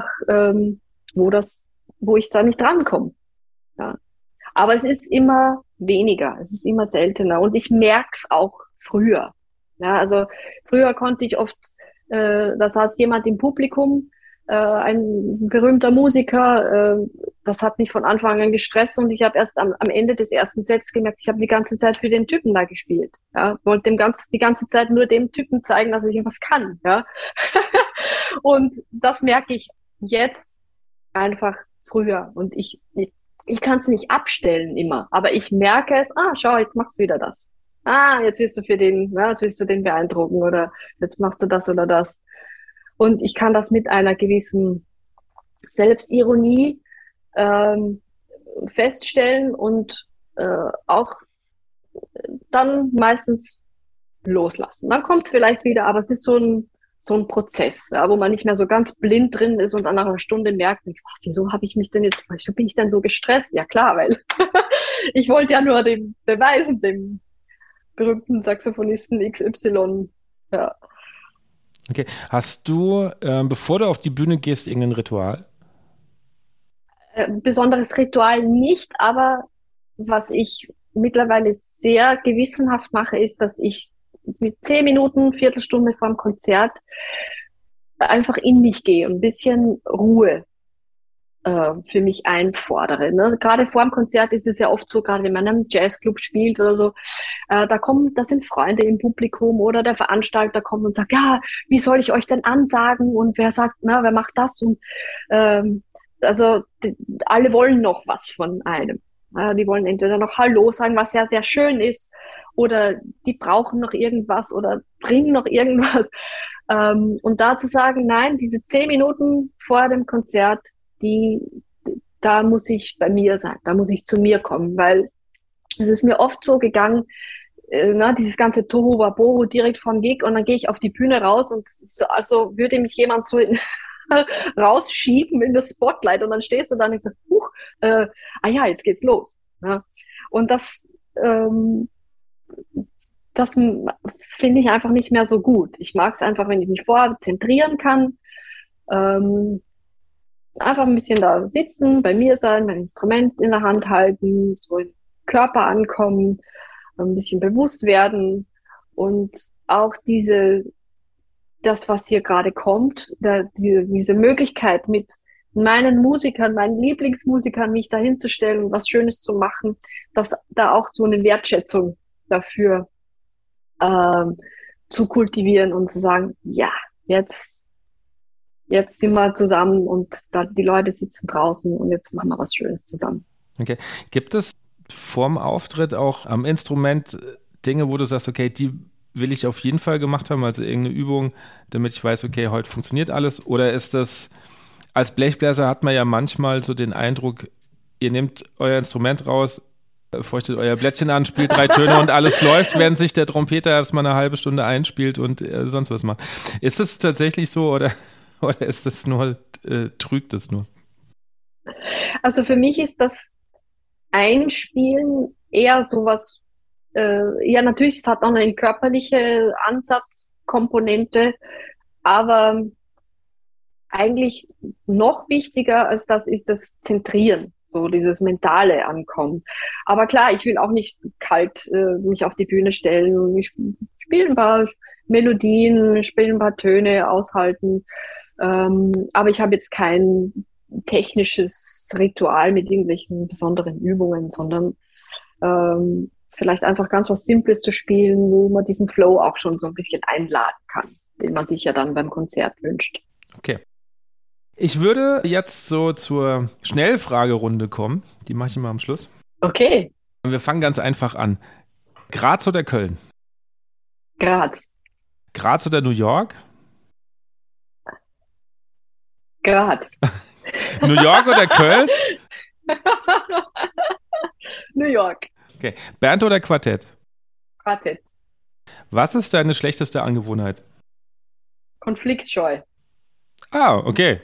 wo ich da nicht drankomme. Ja. Aber es ist immer weniger, es ist immer seltener und ich merke es auch früher. Ja, also früher konnte ich oft, da saß jemand im Publikum, ein berühmter Musiker, das hat mich von Anfang an gestresst und ich habe erst am Ende des ersten Sets gemerkt, ich habe die ganze Zeit für den Typen da gespielt. Ja, wollte die ganze Zeit nur dem Typen zeigen, dass ich was kann. Ja. Und das merke ich jetzt einfach früher und ich kann es nicht abstellen immer, aber ich merke es, schau, jetzt machst du wieder das. Jetzt willst du jetzt willst du den beeindrucken oder jetzt machst du das oder das. Und ich kann das mit einer gewissen Selbstironie ähm, feststellen und auch dann meistens loslassen. Dann kommt es vielleicht wieder, aber es ist so ein Prozess, ja, wo man nicht mehr so ganz blind drin ist und dann nach einer Stunde merkt, wieso habe ich mich denn jetzt, wieso bin ich denn so gestresst? Ja klar, weil ich wollte ja nur dem beweisen, dem berühmten Saxophonisten XY. Ja. Okay, hast du, bevor du auf die Bühne gehst, irgendein Ritual? Besonderes Ritual nicht, aber was ich mittlerweile sehr gewissenhaft mache, ist, dass ich mit 10 Minuten, Viertelstunde vor dem Konzert einfach in mich gehe und ein bisschen Ruhe für mich einfordere. Ne? Gerade vor dem Konzert ist es ja oft so, gerade wenn man in einem Jazzclub spielt oder so, da sind Freunde im Publikum oder der Veranstalter kommt und sagt, ja, wie soll ich euch denn ansagen und wer sagt, na, wer macht das und also alle wollen noch was von einem. Die wollen entweder noch Hallo sagen, was ja sehr schön ist, oder die brauchen noch irgendwas oder bringen noch irgendwas. Und da zu sagen, nein, diese 10 Minuten vor dem Konzert, die, da muss ich bei mir sein, da muss ich zu mir kommen, weil es ist mir oft so gegangen, dieses ganze Tohuwabohu direkt vom Gig und dann gehe ich auf die Bühne raus und es ist so, also würde mich jemand so rausschieben in das Spotlight und dann stehst du da und sagst, ja, jetzt geht's los. Ja. Und das finde ich einfach nicht mehr so gut. Ich mag es einfach, wenn ich mich vorher zentrieren kann, einfach ein bisschen da sitzen, bei mir sein, mein Instrument in der Hand halten, so im Körper ankommen, ein bisschen bewusst werden und auch das, was hier gerade kommt, diese Möglichkeit mit meinen Musikern, meinen Lieblingsmusikern, mich da hinzustellen und was Schönes zu machen, dass da auch so eine Wertschätzung dafür zu kultivieren und zu sagen, ja, jetzt sind wir zusammen und da, die Leute sitzen draußen und jetzt machen wir was Schönes zusammen. Okay. Gibt es vorm Auftritt auch am Instrument Dinge, wo du sagst, okay, die will ich auf jeden Fall gemacht haben, also irgendeine Übung, damit ich weiß, okay, heute funktioniert alles? Oder ist das, als Blechbläser hat man ja manchmal so den Eindruck, ihr nehmt euer Instrument raus, feuchtet euer Blättchen an, spielt 3 Töne und alles läuft, während sich der Trompeter erstmal eine halbe Stunde einspielt und sonst was macht. Ist das tatsächlich so oder ist das nur, trügt das nur? Also für mich ist das Einspielen eher sowas, ja natürlich, es hat auch eine körperliche Ansatzkomponente, aber eigentlich noch wichtiger als das ist das Zentrieren, so dieses mentale Ankommen. Aber klar, ich will auch nicht kalt mich auf die Bühne stellen und ich spiele ein paar Melodien, spiele ein paar Töne, aushalten. Aber ich habe jetzt kein technisches Ritual mit irgendwelchen besonderen Übungen, sondern vielleicht einfach ganz was Simples zu spielen, wo man diesen Flow auch schon so ein bisschen einladen kann. den man sich ja dann beim Konzert wünscht. Okay. Ich würde jetzt so zur Schnellfragerunde kommen. Die mache ich immer am Schluss. Okay. Und wir fangen ganz einfach an. Graz oder Köln? Graz. Graz oder New York? Graz. New York oder Köln? New York. Okay. Band oder Quartett? Quartett. Was ist deine schlechteste Angewohnheit? Konfliktscheu. Ah, okay.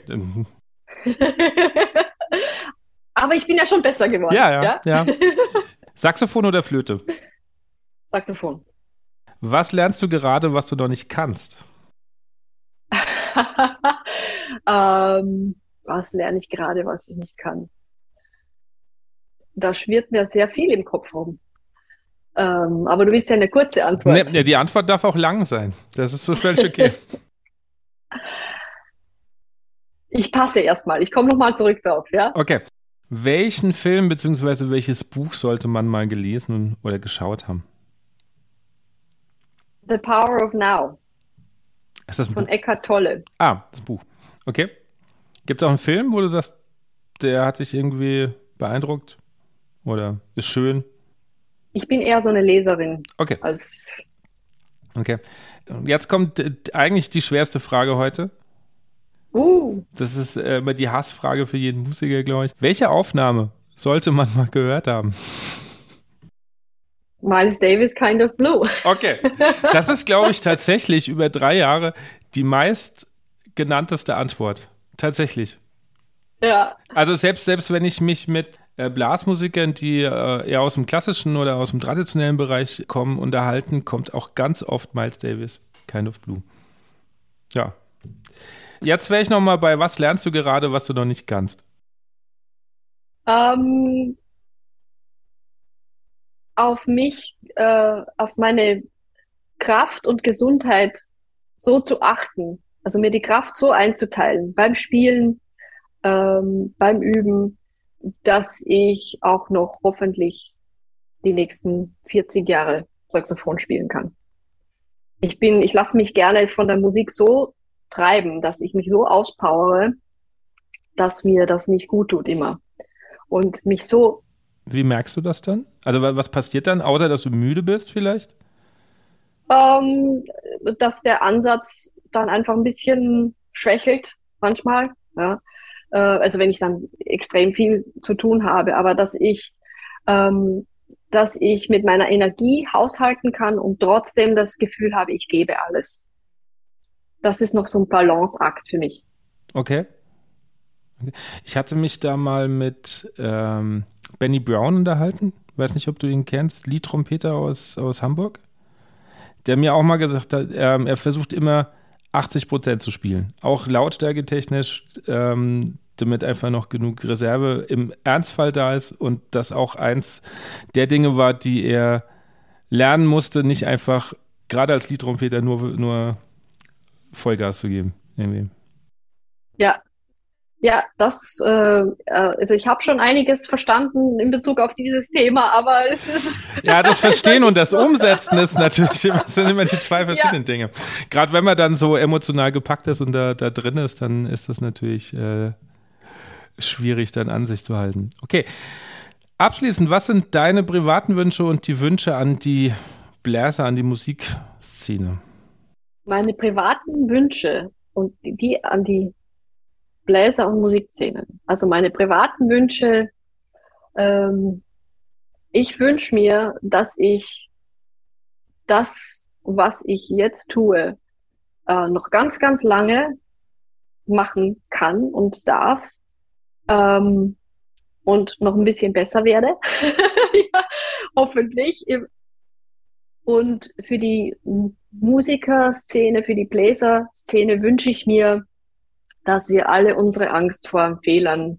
Aber ich bin ja schon besser geworden. Ja. Saxophon oder Flöte? Saxophon. Was lernst du gerade, was du noch nicht kannst? Was lerne ich gerade, was ich nicht kann? Da schwirrt mir sehr viel im Kopf rum. Aber du willst ja eine kurze Antwort. Nee, die Antwort darf auch lang sein. Das ist so völlig okay. Ich passe erstmal. Ich komme nochmal zurück drauf, ja? Okay. Welchen Film bzw. welches Buch sollte man mal gelesen oder geschaut haben? The Power of Now. Ist das ein Von Buch? Eckhart Tolle. Ah, das Buch. Okay. Gibt es auch einen Film, wo du sagst, der hat dich irgendwie beeindruckt? Oder ist schön? Ich bin eher so eine Leserin. Okay. Okay. Jetzt kommt eigentlich die schwerste Frage heute. Das ist immer die Hassfrage für jeden Musiker, glaube ich. Welche Aufnahme sollte man mal gehört haben? Miles Davis, Kind of Blue. Okay. Das ist, glaube ich, tatsächlich über 3 Jahre die meistgenannteste Antwort. Tatsächlich. Ja. Also selbst wenn ich mich mit Blasmusikern, die eher aus dem klassischen oder aus dem traditionellen Bereich kommen, unterhalten, kommt auch ganz oft Miles Davis, Kind of Blue. Ja. Jetzt wäre ich noch mal bei, was lernst du gerade, was du noch nicht kannst? Auf meine Kraft und Gesundheit so zu achten. Also mir die Kraft so einzuteilen beim Spielen, beim Üben, dass ich auch noch hoffentlich die nächsten 40 Jahre Saxophon spielen kann. Ich lasse mich gerne von der Musik so treiben, dass ich mich so auspowere, dass mir das nicht gut tut immer. Und mich so... Wie merkst du das dann? Also was passiert dann, außer dass du müde bist vielleicht? Dass der Ansatz dann einfach ein bisschen schwächelt manchmal. Ja. Also wenn ich dann extrem viel zu tun habe, aber dass ich mit meiner Energie haushalten kann und trotzdem das Gefühl habe, ich gebe alles. Das ist noch so ein Balanceakt für mich. Okay. Ich hatte mich da mal mit Benny Brown unterhalten. Weiß nicht, ob du ihn kennst. Liedtrompeter aus Hamburg. Der mir auch mal gesagt hat, er versucht immer 80% zu spielen. Auch lautstärketechnisch, damit einfach noch genug Reserve im Ernstfall da ist. Und das auch eins der Dinge war, die er lernen musste, nicht einfach, gerade als Liedtrompeter, nur Vollgas zu geben. Irgendwie. Ja, also ich habe schon einiges verstanden in Bezug auf dieses Thema, aber es ist... Ja, das Verstehen und das Umsetzen ist natürlich sind immer die zwei verschiedenen Dinge. Gerade wenn man dann so emotional gepackt ist und da drin ist, dann ist das natürlich schwierig, dann an sich zu halten. Okay, abschließend, was sind deine privaten Wünsche und die Wünsche an die Bläser, an die Musikszene? Meine privaten Wünsche und die an die Bläser- und Musikszenen. Also meine privaten Wünsche, ich wünsche mir, dass ich das, was ich jetzt tue, noch ganz, ganz lange machen kann und darf und noch ein bisschen besser werde. Ja, hoffentlich. Und für die Musikerszene, für die Bläserszene wünsche ich mir, dass wir alle unsere Angst vor Fehlern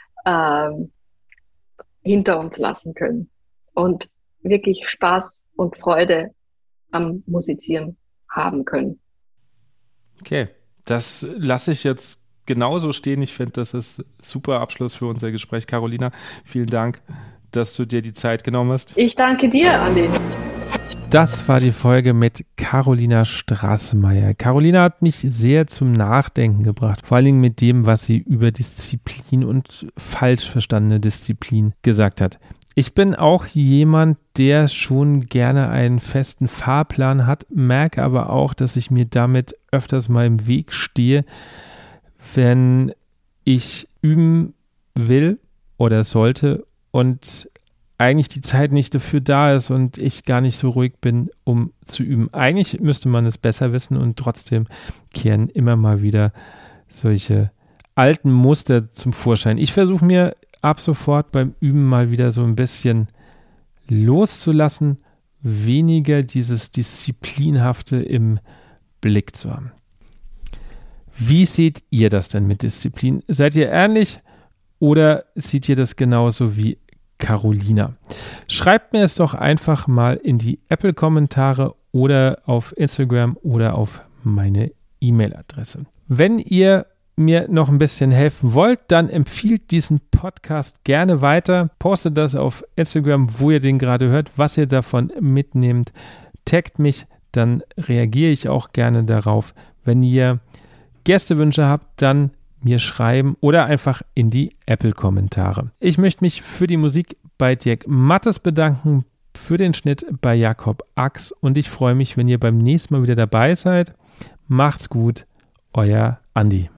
hinter uns lassen können und wirklich Spaß und Freude am Musizieren haben können. Okay, das lasse ich jetzt genauso stehen. Ich finde, das ist ein super Abschluss für unser Gespräch. Carolina, vielen Dank, dass du dir die Zeit genommen hast. Ich danke dir, Andi. Das war die Folge mit Carolina Straßmeier. Carolina hat mich sehr zum Nachdenken gebracht, vor allen Dingen mit dem, was sie über Disziplin und falsch verstandene Disziplin gesagt hat. Ich bin auch jemand, der schon gerne einen festen Fahrplan hat, merke aber auch, dass ich mir damit öfters mal im Weg stehe, wenn ich üben will oder sollte und eigentlich die Zeit nicht dafür da ist und ich gar nicht so ruhig bin, um zu üben. Eigentlich müsste man es besser wissen und trotzdem kehren immer mal wieder solche alten Muster zum Vorschein. Ich versuche mir ab sofort beim Üben mal wieder so ein bisschen loszulassen, weniger dieses Disziplinhafte im Blick zu haben. Wie seht ihr das denn mit Disziplin? Seid ihr ähnlich oder seht ihr das genauso wie Carolina? Schreibt mir es doch einfach mal in die Apple-Kommentare oder auf Instagram oder auf meine E-Mail-Adresse. Wenn ihr mir noch ein bisschen helfen wollt, dann empfiehlt diesen Podcast gerne weiter. Postet das auf Instagram, wo ihr den gerade hört, was ihr davon mitnehmt. Taggt mich, dann reagiere ich auch gerne darauf. Wenn ihr Gästewünsche habt, dann mir schreiben oder einfach in die Apple-Kommentare. Ich möchte mich für die Musik bei Dirk Mattes bedanken, für den Schnitt bei Jakob Ax und ich freue mich, wenn ihr beim nächsten Mal wieder dabei seid. Macht's gut, euer Andi.